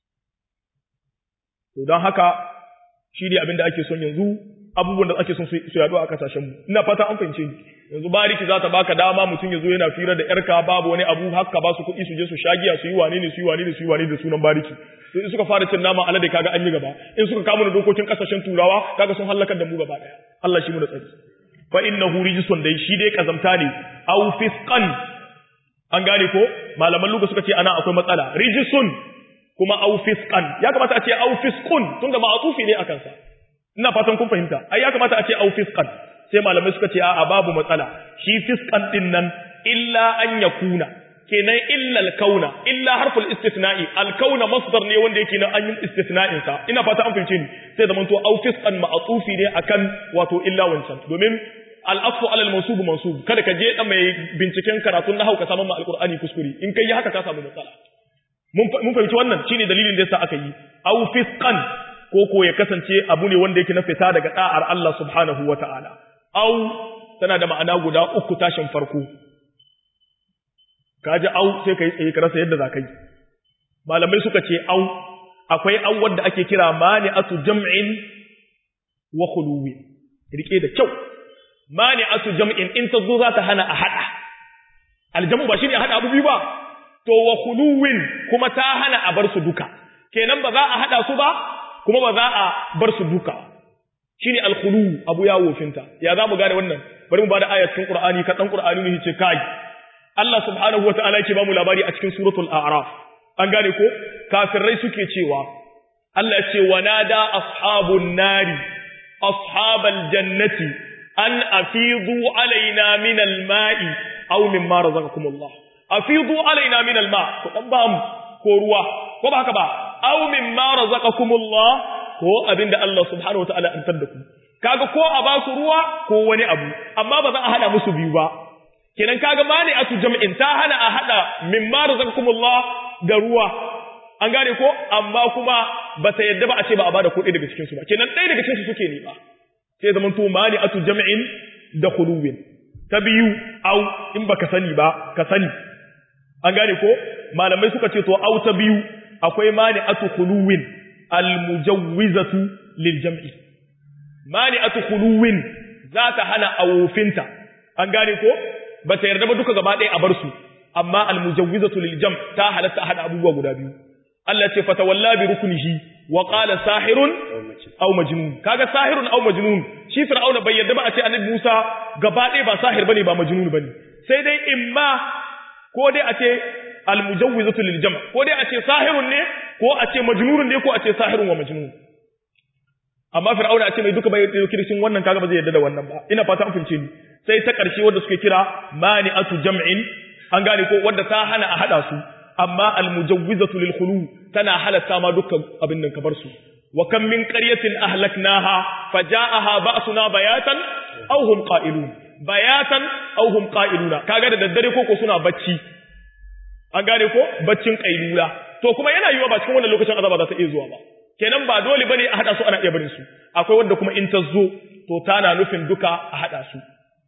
to don haka shi ne abin da ake son yanzu abubuwan da ake son su yaɗu a kasashen mu ina fata an fahimce ni yanzu bariki za ta baka dama mutum ya zo yana fira da yarka babu wani abu haka ba su kuɗi su je su shagiya su yi wane ne su yi wane ne su yi wane da sunan bariki to in suka fara cin nama alade kaga an yi gaba in suka kama da dokokin kasashen turawa kaga sun halakar da mu gaba daya Allah shi mu da tsari fa innahu rijsun dai shi dai kazamta ne aw fisqan an gane ko malaman luga suka ce ana akwai matsala rijsun kuma aw fisqan ya kamata a ce aw fisqun tunda ma'atufi ne akan sa ina fatan kun fahimta ai ya kamata a ce aw fisqan sai malamai suka ce a'a babu matsala shi fisqan din nan illa an yakuna kenan illa al-kauna illa harful istithna'i al-kauna masdar ne wanda yake nan an yi istithna'in sa ina fata an fahimce ni sai da manto aw fisqan ma'tufi ne akan wato illa wancan domin al-asfu ala al-mansub mansub kada ka je dan mai binciken karatun nahwu ka samu al-qur'ani kuskure in kai haka ka samu matsala mun fahimci wannan shine dalilin da yasa aka yi aw fisqan ko ya kasance abu ne wanda yake na fita daga da'ar Allah subhanahu wata'ala aw tana da ma'ana guda uku tashin farko kaji aw sai kai tsaye ka rasa yadda za ka yi malamai suka ce aw akwai aw wanda ake kira mani'atu jam'in wa khuluwi rike da kyau mani'atu jam'in in ta zo za ta hana a hada aljamu ba shine a hada abu biyu ba to wa khuluwin kuma ta hana a bar su duka kenan ba za a hada su ba kuma ba za a bar su duka shine al-khulu abu ya wofinta ya za mu gane wannan bari mu bada ayatin qur'ani ka dan qur'ani ne ce kai Allah subhanahu wataala yake ba mu labari a cikin suratul a'raf an gane ko kafirai suke cewa Allah ya ce wanada ashabun nari ashabal jannati an afidu alaina min al-ma'i aw mimma razaqakumullah afidu alaina min al-ma' ko dan ba mu ko ruwa ko ba haka ba aw mimma razaqakumullah ko abinda Allah subhanahu wataala an tada ku kaga ko a ba su ruwa ko wani abu amma ba za a hada musu biyu ba kenan kaga mani atu jam'in ta hana a hada mimma razaqakumullah da ruwa an gane ko amma kuma ba ta yadda ba a ce ba a bada kuɗi daga cikin su ba kenan ɗaya daga cikin su suke ne ba sai zaman to mani atu jam'in da khuluwin ta biyu au in baka sani ba ka sani an gane ko malamai suka ce to au ta biyu akwai mani atu khuluwin al-mujawwizatu lil jam'i mani'atu khuluwin za ta hana awofinta an gane ko ba ta yarda ba duka gaba ɗaya a bar su amma al-mujawwizatu lil jam' ta halatta hada abubuwa guda biyu Allah ce fatawalla bi ruknihi wa qala sahirun aw majnun kaga sahirun aw majnun shi fir'auna bai yarda ba a ce annabi Musa gaba ɗaya ba sahir bane ba majnun bane sai dai imma ko dai a ce al-mujawwizatu lil jam' ko dai a ce sahirun ne ko a ce majnunun ne ko a ce sahirun wa majnun amma fir'auna a ce mai duka bai kirkin wannan kaga ba zai yarda da wannan ba ina fata an fince ni sai ta karshe wanda suke kira mani'atu jam'in an gane ko wanda ta hana a hada su amma al-mujawwizatu lil khulu tana halatta ma dukkan abin nan kabar su wa kam min qaryatin ahlaknaha faja'aha ba'suna bayatan aw hum qa'ilun bayatan aw hum qa'iluna kaga da daddare koko suna bacci an gane ko baccin qailula to kuma yana yiwa ba cikin wannan lokacin azaba za ta iya zuwa ba kenan ba dole bane a hada su ana iya barin su akwai wanda kuma in ta zo to tana nufin duka a hada su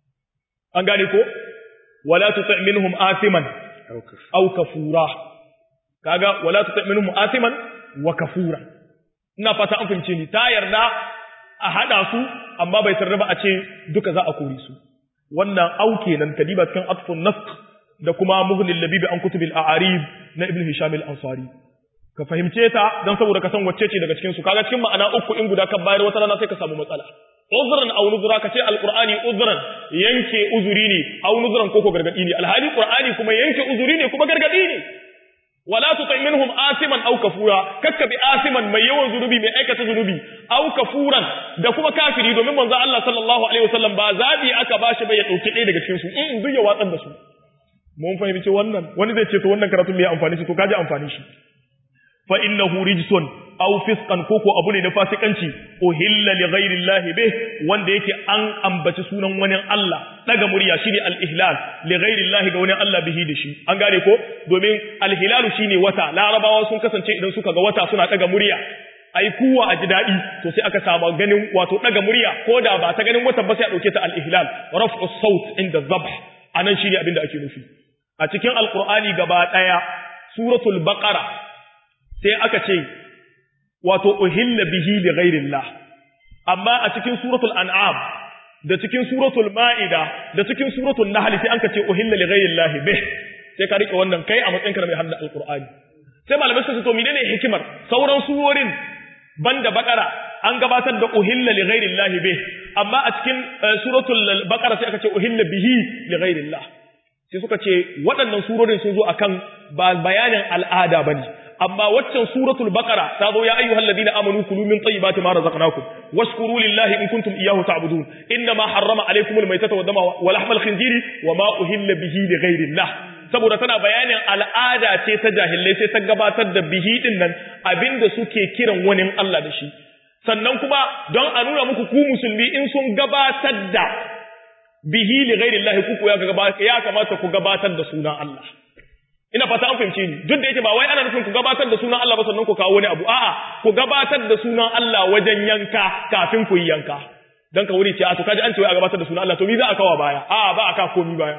an gane ko wala tuti minhum athiman aw kafura kaga wala tuti minhum athiman wa kafura ina fata an fahimce ni ta yarda a hada su amma bai tarda ba a ce duka za a kore su wannan au kenan kadiba cikin atfun nasq da kuma Mughnil Labib an Kutubil A'arib na Ibn Hisham al-Ansari ka fahimce ta dan saboda ka san wacce ce daga cikin su kaga cikin ma'ana uku in guda ka bayar wata rana sai ka samu matsala uzran aw nuzra ka ce alqur'ani uzran yanke uzuri ne aw nuzran koko gargadi ne alhali qur'ani kuma yanke uzuri ne kuma gargadi ne wala tuti minhum asiman aw kafura kakkabi asiman mai yawan zunubi mai aikata zunubi aw kafuran da kuma kafiri domin manzo Allah sallallahu alaihi wasallam ba zabi aka bashi ba ya dauki ɗaya daga cikin su in duk ya watsar da su mun fahimci wannan wani zai ce to wannan karatu me amfani shi to kaji amfani shi fa innahu rijsun aw fisqan koko abu ne na fasikanci uhilla li ghairi llahi bih wanda yake an ambaci sunan wani Allah daga murya shine al-ihlal li ghairi llahi ga wani Allah bihi da shi an gane ko domin al-hilal shine wata larabawa sun kasance idan suka ga wata suna daga murya ai kuwa a ji dadi to sai aka samu ganin wato daga murya ko da ba ta ganin wata ba sai a dauke ta al-ihlal raf'u as-saut inda dhabh anan shine abin da ake nufi a cikin alqur'ani gaba daya suratul baqara sai aka ce wato uhilla bihi li ghairillah amma a cikin suratul an'am da cikin suratul ma'ida da cikin suratul nahl sai anka ce uhilla li ghairillah bih sai ka rike wannan kai a matsayin ka mai hadda alqur'ani sai malamai suka ce to menene hikimar sauran surorin banda bakara an gabatar da uhilla li ghairillah bih amma a cikin suratul baqara sai aka ce uhilla bihi li ghairillah sai suka ce waɗannan surorin sun zo akan ba bayanin al'ada bane amma waccan suratul baqara ta zo ya ayyuhal ladina amanu kulu min tayyibati ma razaqnakum washkuru lillahi in kuntum iyyahu ta'budun inna ma harrama alaykumul maytata wad dama wa lahmal khinziri wa ma uhilla bihi li ghayrillah saboda tana bayanin al'ada ce ta jahilai sai ta gabatar da bihi din nan abinda suke kiran wani Allah da shi sannan kuma don a nuna muku ku musulmi in sun gabatar da bihi li ghayrillah ku ya kamata ku gabatar da sunan Allah ina fata an fahimce ni duk da yake ba wai ana nufin ku gabatar da sunan Allah ba sannan ku kawo wani abu a'a ku gabatar da sunan Allah wajen yanka kafin ku yi yanka dan ka wuri ce a to kaji an ce wai a gabatar da sunan Allah to mi za a kawo baya a'a ba aka komi baya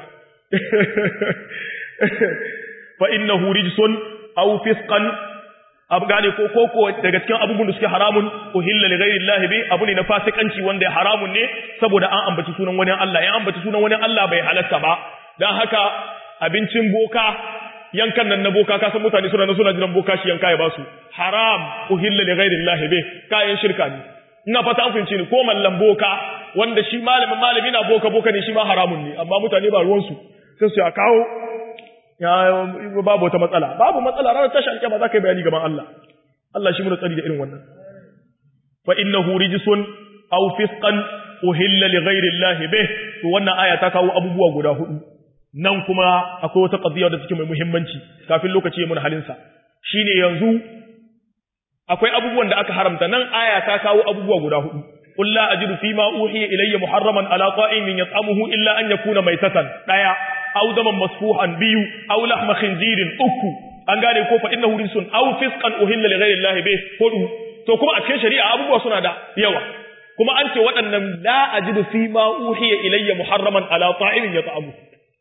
fa innahu rijsun aw fisqan abgane ko daga cikin abubuwan da suke haramun uhilla li ghairi Allah bi abu ne na fasikanci wanda ya haramun ne saboda an ambaci sunan wani Allah ya ambaci sunan wani Allah bai halatta ba dan haka abincin boka yankan nan na boka ka san mutane suna jiran boka shi yanka ya basu haram uhilla li ghairi Allah be kayan shirka ne ina fata an fahimci ni ko mallan boka wanda shi malami na boka ne shi ma haramun ne amma mutane ba ruwan su sai su ya kawo ya babu wata matsala ranar tashi alƙiyama za ka yi bayani gaban Allah shi muna tsari da irin wannan fa innahu rijsun aw fisqan uhilla li ghairi Allah bih to wannan aya ta kawo abubuwa guda hudu nan kuma akwai wata qadiya da take mai muhimmanci kafin lokaci ya mun halin sa shine yanzu akwai abubuwan da aka haramta nan aya ta kawo abubuwa guda hudu qul la ajidu fima uhiya ilayya muharraman ala ta'imin yat'amuhu illa an yakuna maytatan daya aw daman masfuhan biyu aw lahma khinzirin uku an gane ko fa innahu rijsun aw fisqan uhilla li ghayri Allah bih hudu to kuma a cikin shari'a abubuwa suna da yawa kuma an ce waɗannan la ajidu fima uhiya ilayya muharraman ala ta'imin yat'amuhu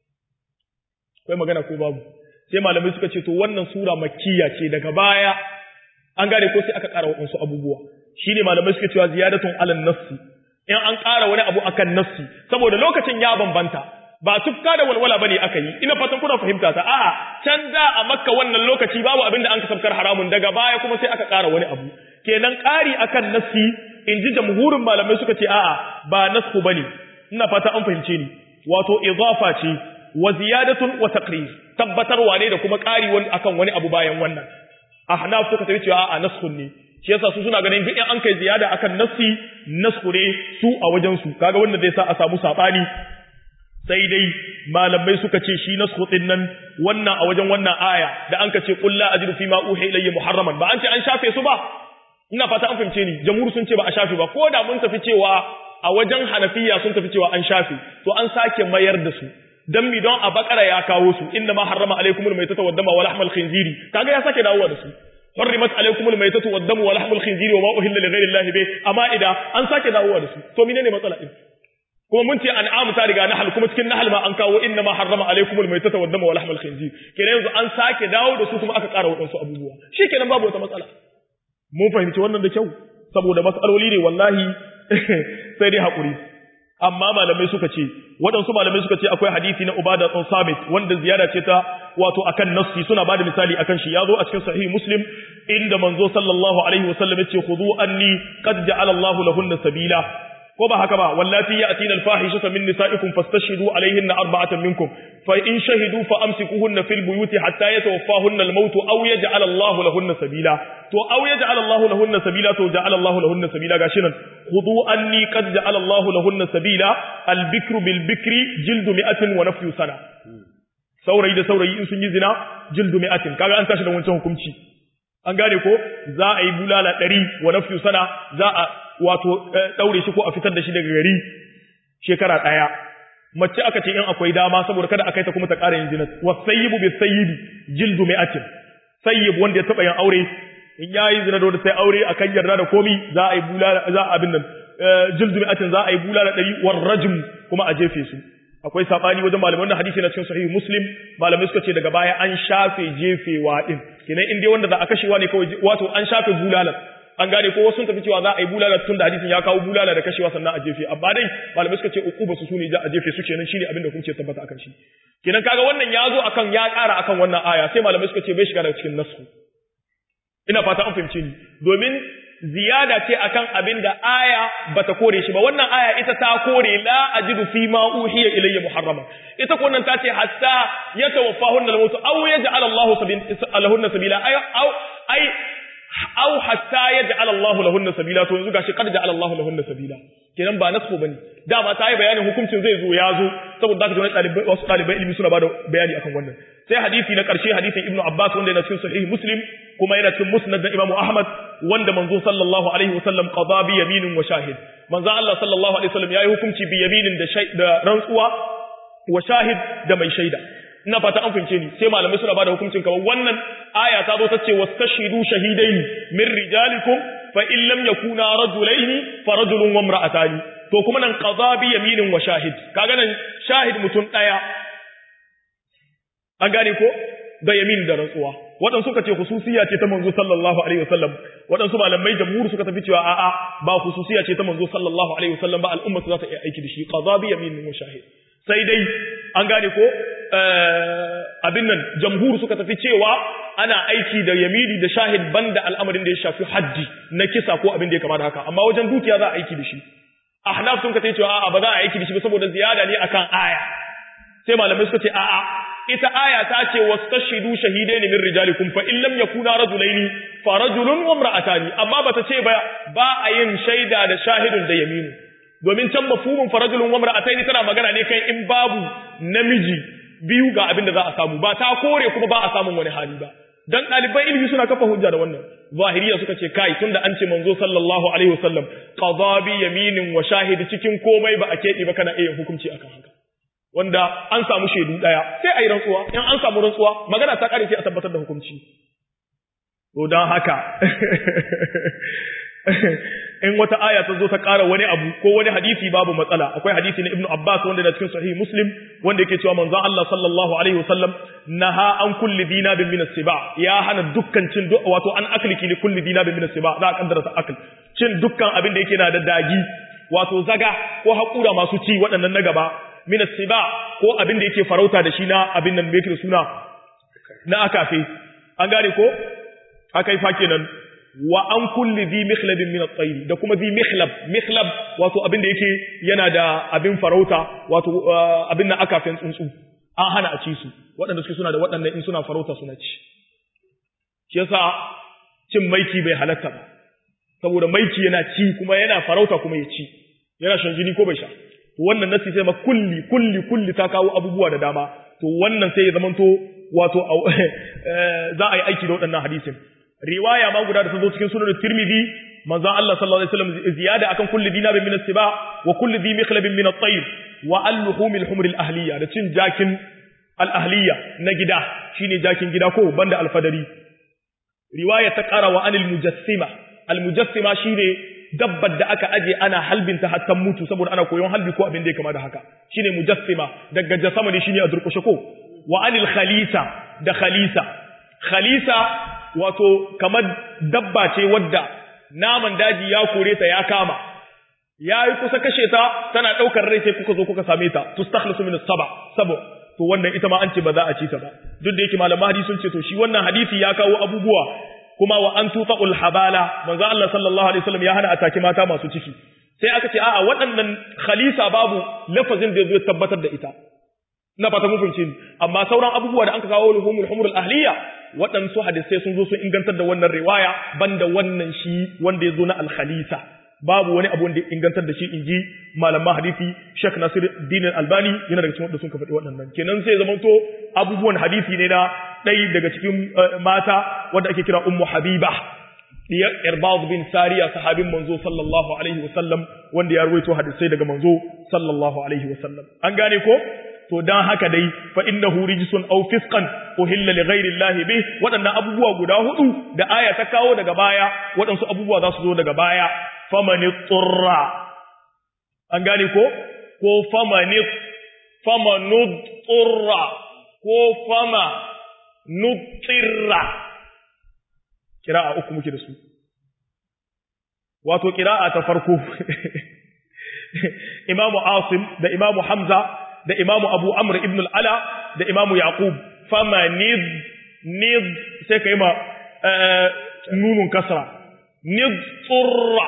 kai magana ko babu sai malamai suka ce to wannan sura makkiya ce daga baya an gane ko sai aka ƙara waɗansu abubuwa shine malamai suka cewa ziyadatun alan nassi in an ƙara wani abu akan nassi saboda lokacin ya bambanta ba tufka da walwala bane aka yi ina fatan kuna fahimta ta a'a can da a makka wannan lokaci babu abinda an kasabkar haramun daga baya kuma sai aka ƙara wani abu kenan ƙari akan nassi inji jamhurin malamai suka ce a'a ba nasku bane ina fata an fahimce ni wato idafa ce wa ziyadatun wa taqrir tabbatarwa ne da kuma ƙari akan wani abu bayan wannan ahnaf suka tafi cewa a naskun ne shi yasa su suna ganin duk in an kai ziyada akan nassi nasku ne su a wajen su kaga wannan zai sa a samu sabani sai dai malamai suka ce shi nasku din nan wannan a wajen wannan aya da an ka ce qul la ajidu fi ma uhiya ilayya muharraman ba an ce an shafe su ba ina fata an fahimce ni jamhur sun ce ba a shafe ba ko da mun tafi cewa a wajen hanafiya sun tafi cewa an shafe to an sake mayar da su dan mi don a bakara ya kawo su inna ma harrama alaykumul maytata wad dama wa lahmal khinziri kaga ya sake dawowa da su hurrimat alaykumul maytatu wad damu wa lahmul khinziri wa ma uhilla li ghayri allahi bi amma idan an sake dawowa da su to menene matsala din kuma mun ce an'am ta riga nahl kuma cikin nahl ma an kawo inna ma harrama alaykumul maytata wad dama wa lahmul khinziri kenan yanzu an sake dawo da su kuma aka ƙara wadansu abubuwa shikenan babu wata matsala mun fahimci wannan da kyau saboda matsaloli ne wallahi sai dai hakuri amma malamai suka ce waɗansu malamai suka ce akwai hadisi na Ubada bin Samit wanda ziyada ce ta wato akan nassi suna bada misali akan shi yazo a cikin sahih Muslim inda manzo sallallahu alaihi wasallam yace khudhu anni qad ja'ala Allahu lahunna sabila ko ba haka ba wallati ya'tina al-fahishata min nisa'ikum fastashhidu alayhinna arba'atan minkum fa in shahidu fa amsikuhunna fil buyuti hatta yatawaffahunna al-maut aw yaj'al Allahu lahunna sabila to aw yaj'al Allahu lahunna sabila to ja'ala Allahu lahunna sabila gashi nan khudu anni qad ja'ala Allahu lahunna sabila al-bikru bil bikri jildu mi'atin wa nafyu sana saurayi da saurayi in sun yi zina jildu mi'atin kaga an tashi da wancan hukunci an gane ko za a yi bulala 100 wa nafyu sana za a wato daure shi ko a fitar da shi daga gari shekara daya mace aka ce in akwai dama saboda kada akai ta kuma ta ƙara yin zina wasayyibu bisayyibi jildu mi'atin sayyib wanda ya taba yin aure in yayi zina da sai aure akan yarda da komi za a yi bulala za a abin nan jildu mi'atin za a yi bulala 100 war rajm kuma a jefe su akwai sabani wajen malamai wannan hadisi na cikin sahih muslim malamai suka ce daga baya an shafe jefewa din kenan in dai wanda za a kashewa ne kawai wato an shafe bulala an gane ko wasu sun tafi cewa za a yi bulala tun da hadisin ya kawo bulala da kashewa sannan a jefe amma dai malamai suka ce uquba su sune za a jefe su kenan shine abin da kun ce tabbata akan shi kenan kaga wannan ya zo akan ya ƙara akan wannan aya sai malamai suka ce bai shiga daga cikin nasu ina fata an fahimce ni domin ziyada ce akan abin da aya bata kore shi ba wannan aya ita ta kore la ajidu fi ma uhiya ilayya muharrama ita ko nan ta ce hatta yatawaffahunna al-maut aw yaj'al Allahu sabila ay aw hatta yaj'al Allah lahunna sabila to yanzu gashi kad ja'ala Allah lahunna sabila kenan ba nasko bane dama ta yi bayanin hukuncin zai zo ya zo saboda haka jama'a dalibai wasu dalibai ilimi suna bada bayani akan wannan sai hadisi na karshe hadisin Ibn Abbas wanda yana cikin sahih Muslim kuma yana cikin musnad da Imam Ahmad wanda manzo sallallahu alaihi wasallam qada bi yaminin wa shahid manzo Allah sallallahu alaihi wasallam yayi hukunci bi yaminin da rantsuwa wa shahid da mai shaida ina fata an fince ni sai malamai suna bada hukuncin kamar wannan aya ta zo ta ce wastashidu shahidaini min rijalikum fa in lam yakuna rajulaini fa rajulun wa imra'atani to kuma nan qada bi yaminin wa shahid kaga nan shahid mutun daya an gane ko da yamin da rantsuwa wadan suka ce khususiya ce ta manzo sallallahu alaihi wasallam wadan su malamai jamhur suka tafi cewa a'a ba khususiya ce ta manzo sallallahu alaihi wasallam ba al'umma za ta iya aiki da shi qada bi yaminin wa shahid sai dai an gane ko abin nan jamhur suka tafi cewa ana aiki da yamini da shahid banda al'amarin da ya shafi haddi na kisa ko abin da ya kamata haka amma wajen dukiya za a aiki da shi ahnaf sun ka ce cewa a'a ba za a aiki da shi ba saboda ziyada ne akan aya sai malamai suka ce a'a ita aya ta ce wastashidu shahidaini min rijalikum fa in lam yakuna rajulaini fa rajulun wa imra'atani amma bata ce ba a yin shaida da shahidun da yaminu domin can mafhumin farajulun wa mar'ataini tana magana ne kai in babu namiji biyu ga abin da za a samu ba ta kore kuma ba a samun wani hali ba dan dalibai ilimi suna kafa hujja da wannan zahiriya suka ce kai tunda an ce manzo sallallahu alaihi wasallam qada bi yaminin wa shahidi cikin komai ba a kedi ba kana iya hukunci akan haka wanda an samu shaidu daya sai ayi rantsuwa in an samu rantsuwa magana ta kare sai a tabbatar da hukunci to dan haka in wata aya ta zo ta ƙara wani abu ko wani hadisi babu matsala akwai hadisi na Ibn Abbas wanda da cikin sahih Muslim wanda yake cewa manzo Allah sallallahu alaihi wasallam naha an kulli dinabin min as-siba ya hana dukkan cin wato an akliki li kulli dinabin min as-siba za a kaddara ta akl cin dukkan abin da yake na da dagi wato zaga ko hakura masu ci waɗannan na gaba min as-siba ko abin da yake farauta da shi na abin nan mai suna na akafe an gane ko akai fa kenan wa an kulli dhi mikhlabin min at-tayr da kuma dhi mikhlab wato abin da yake yana da abin farauta wato abin na akafen tsuntsu an hana a ci su waɗanda suke suna da waɗannan in suna farauta suna ci shi yasa cin maiki bai halatta ba saboda maiki yana ci kuma yana farauta kuma ya ci yana shan jini ko bai sha to wannan nasi sai ma kulli ta kawo abubuwa da dama to wannan sai ya zamanto wato za a yi aiki da waɗannan hadisin riwaya ma guda da ta zo cikin sunan Tirmidhi manzon Allah sallallahu alaihi wasallam ziyada akan kulli dinabin min as-siba wa kulli dhi mikhlabin min at-tayr wa al-luhum al-humr al-ahliya da cin jakin al-ahliya na gida shine jakin gida ko banda al-fadari riwaya ta qara wa anil mujassima al-mujassima shine dabbar da aka aje ana halbinta hatta mutu saboda ana koyon halbi ko abin da ya kama da haka shine mujassima daga jasama ne shine a durkushe ko wa anil khalisa da khalisa wato kamar dabba ce wadda naman daji ya kore ta ya kama yayi kusa kashe ta tana daukar rai sai kuka zo kuka same ta tustakhlisu min as-sab to wannan ita ma an ce ba za a ci ta ba duk da yake malaman hadisi sun ce to shi wannan hadisi ya kawo abubuwa kuma wa an tutaqul habala manzo Allah sallallahu alaihi wasallam ya hana ataki mata masu ciki sai aka ce a'a waɗannan khalisa babu lafazin da zai tabbatar da ita ina fata mun fahimci amma sauran abubuwa da an kawo luhumul humur ahliya waɗansu hadisai sun zo sun ingantar da wannan riwaya banda wannan shi wanda ya zo na al-khalisa babu wani abu wanda ingantar da shi inji malaman hadisi Sheikh Nasiruddin Albani yana daga cikin wanda sun ka faɗi waɗannan kenan sai zaman to abubuwan hadisi ne na ɗaya daga cikin mata wanda ake kira Ummu Habiba diyar Irbad bin Sariya sahabin manzo sallallahu alaihi wasallam wanda ya rawaito hadisai daga manzo sallallahu alaihi wasallam an gane ko to dan haka dai fa innahu rijsun aw fisqan uhilla li ghayri llahi bih waɗannan abubuwa guda hudu da aya ta kawo daga baya waɗansu abubuwa za su zo daga baya famani turra an gane ko famanu turra ko fama nutirra kira'a uku muke da su wato kira'a ta farko imamu asim da imamu hamza da imamu abu amr ibn al-ala da imamu yaqub fama nid sai kai ma nunun kasra nid turra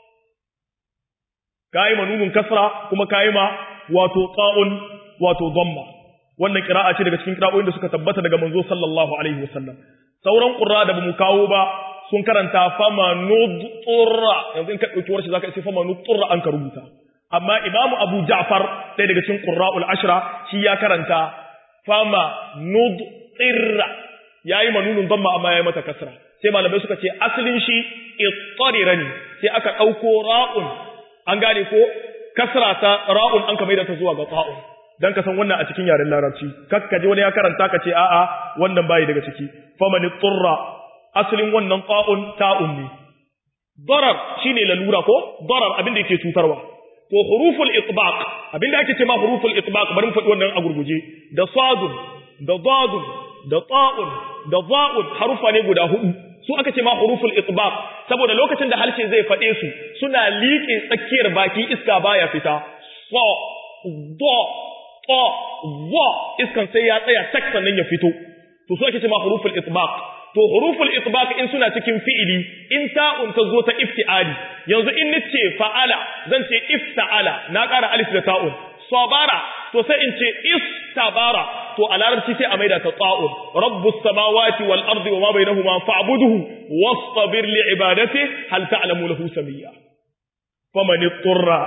kai ma nunun kasra kuma kai ma wato ta'un wato dhamma wannan qira'a ce daga cikin qira'o'in da suka tabbata daga manzo sallallahu alaihi wasallam sauran qurra da bamu kawo ba sun karanta fama nudurra yanzu in ka dauki warshi zaka ce fama nudurra an ka rubuta amma imamu abu ja'far sai daga cikin qurra'ul ashra shi ya karanta fama nudirra yayi manunun dhamma amma yayi mata kasra sai malamai suka ce asalin shi ittarirani sai aka dauko ra'un an gane ko kasra ta ra'un an ka maida ta zuwa ga ta'un dan ka san wannan a cikin yaren larabci kakka je wani ya karanta ka ce a'a wannan bai daga ciki faman turra asalin wannan ta'un ne darar shine lalura ko darar abin da yake cutarwa to huruful itbaq abin da ake ce ma huruful itbaq bari mu faɗi wannan a gurguje da sadun da dadun da ta'un da za'un harufa ne guda hudu su aka ce ma huruful itbaq saboda lokacin da harshe zai faɗe su suna liƙe tsakiyar baki iska baya fita sa da ta wa iskan sai ya tsaya tak sannan ya fito to su ake ce ma huruful itbaq to huruful itbaq in suna cikin fi'ili in ta'un ta zo ta iftiali yanzu in nace fa'ala zan ce ifta'ala na ƙara alif da ta'un sabara to sai in ce istabara to a larabci sai a maida ta ta'un rabbus samawati wal ardi wama bainahuma fa'budhu wastabir li ibadati hal ta'lamu lahu samiyya faman turra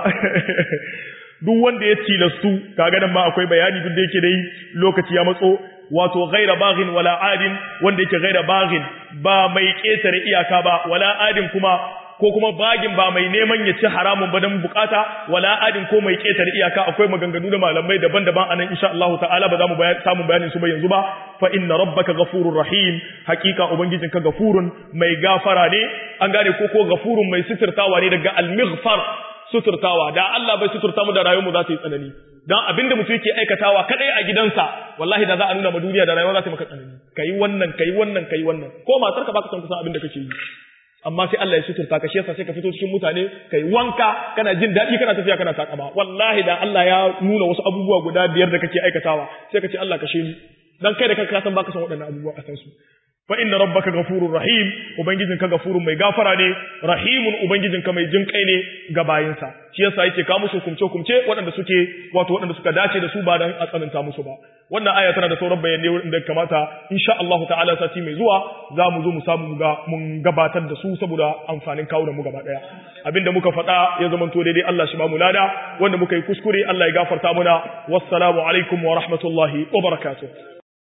duk wanda ya tilastu kaga nan ma akwai bayani duk da yake dai lokaci ya matso wato ghaira baghin wala adin wanda yake ghaira baghin ba mai ketare iyaka ba wala adin kuma ko kuma bagin ba mai neman ya ci haramun ba dan bukata wala adin ko mai ketare iyaka akwai maganganu da malamai daban-daban anan insha Allah ta'ala ba za mu samu bayanin su ba yanzu ba fa inna rabbaka ghafurur rahim hakika ubangijinka gafurun mai gafara ne an gane ko gafurun mai sitirtawa ne daga al-maghfar suturtawa da Allah bai suturta mu da rayuwar mu za ta yi tsanani dan abinda mutum yake aikatawa kadai a gidansa wallahi da za a nuna ma duniya da rayuwa za ta maka tsanani kai wannan ko matarka baka san kusan abinda kake yi amma sai Allah ya suturta ka shi yasa sai ka fito cikin mutane kai wanka kana jin dadi kana tafiya kana takama wallahi da Allah ya nuna wasu abubuwa guda biyar da kake aikatawa sai ka ce Allah kashe ni dan kai da kanka san baka san waɗannan abubuwa a san su fa inna rabbaka ghafurur rahim ubangijinka gafurun mai gafara ne rahimun ubangijinka mai jinkai ne ga bayinsa shi yasa yake ka musu kumce waɗanda suka dace da su ba dan a tsananta musu ba wannan aya tana da sauran bayanai wanda kamata insha Allah ta'ala sati mai zuwa za mu zo mu samu mun gabatar da su saboda amfanin kawo da mu gaba daya abinda muka faɗa ya zama to daidai Allah shi ba mu lada wanda muka yi kuskure Allah ya gafarta muna wassalamu alaikum wa rahmatullahi wa barakatuh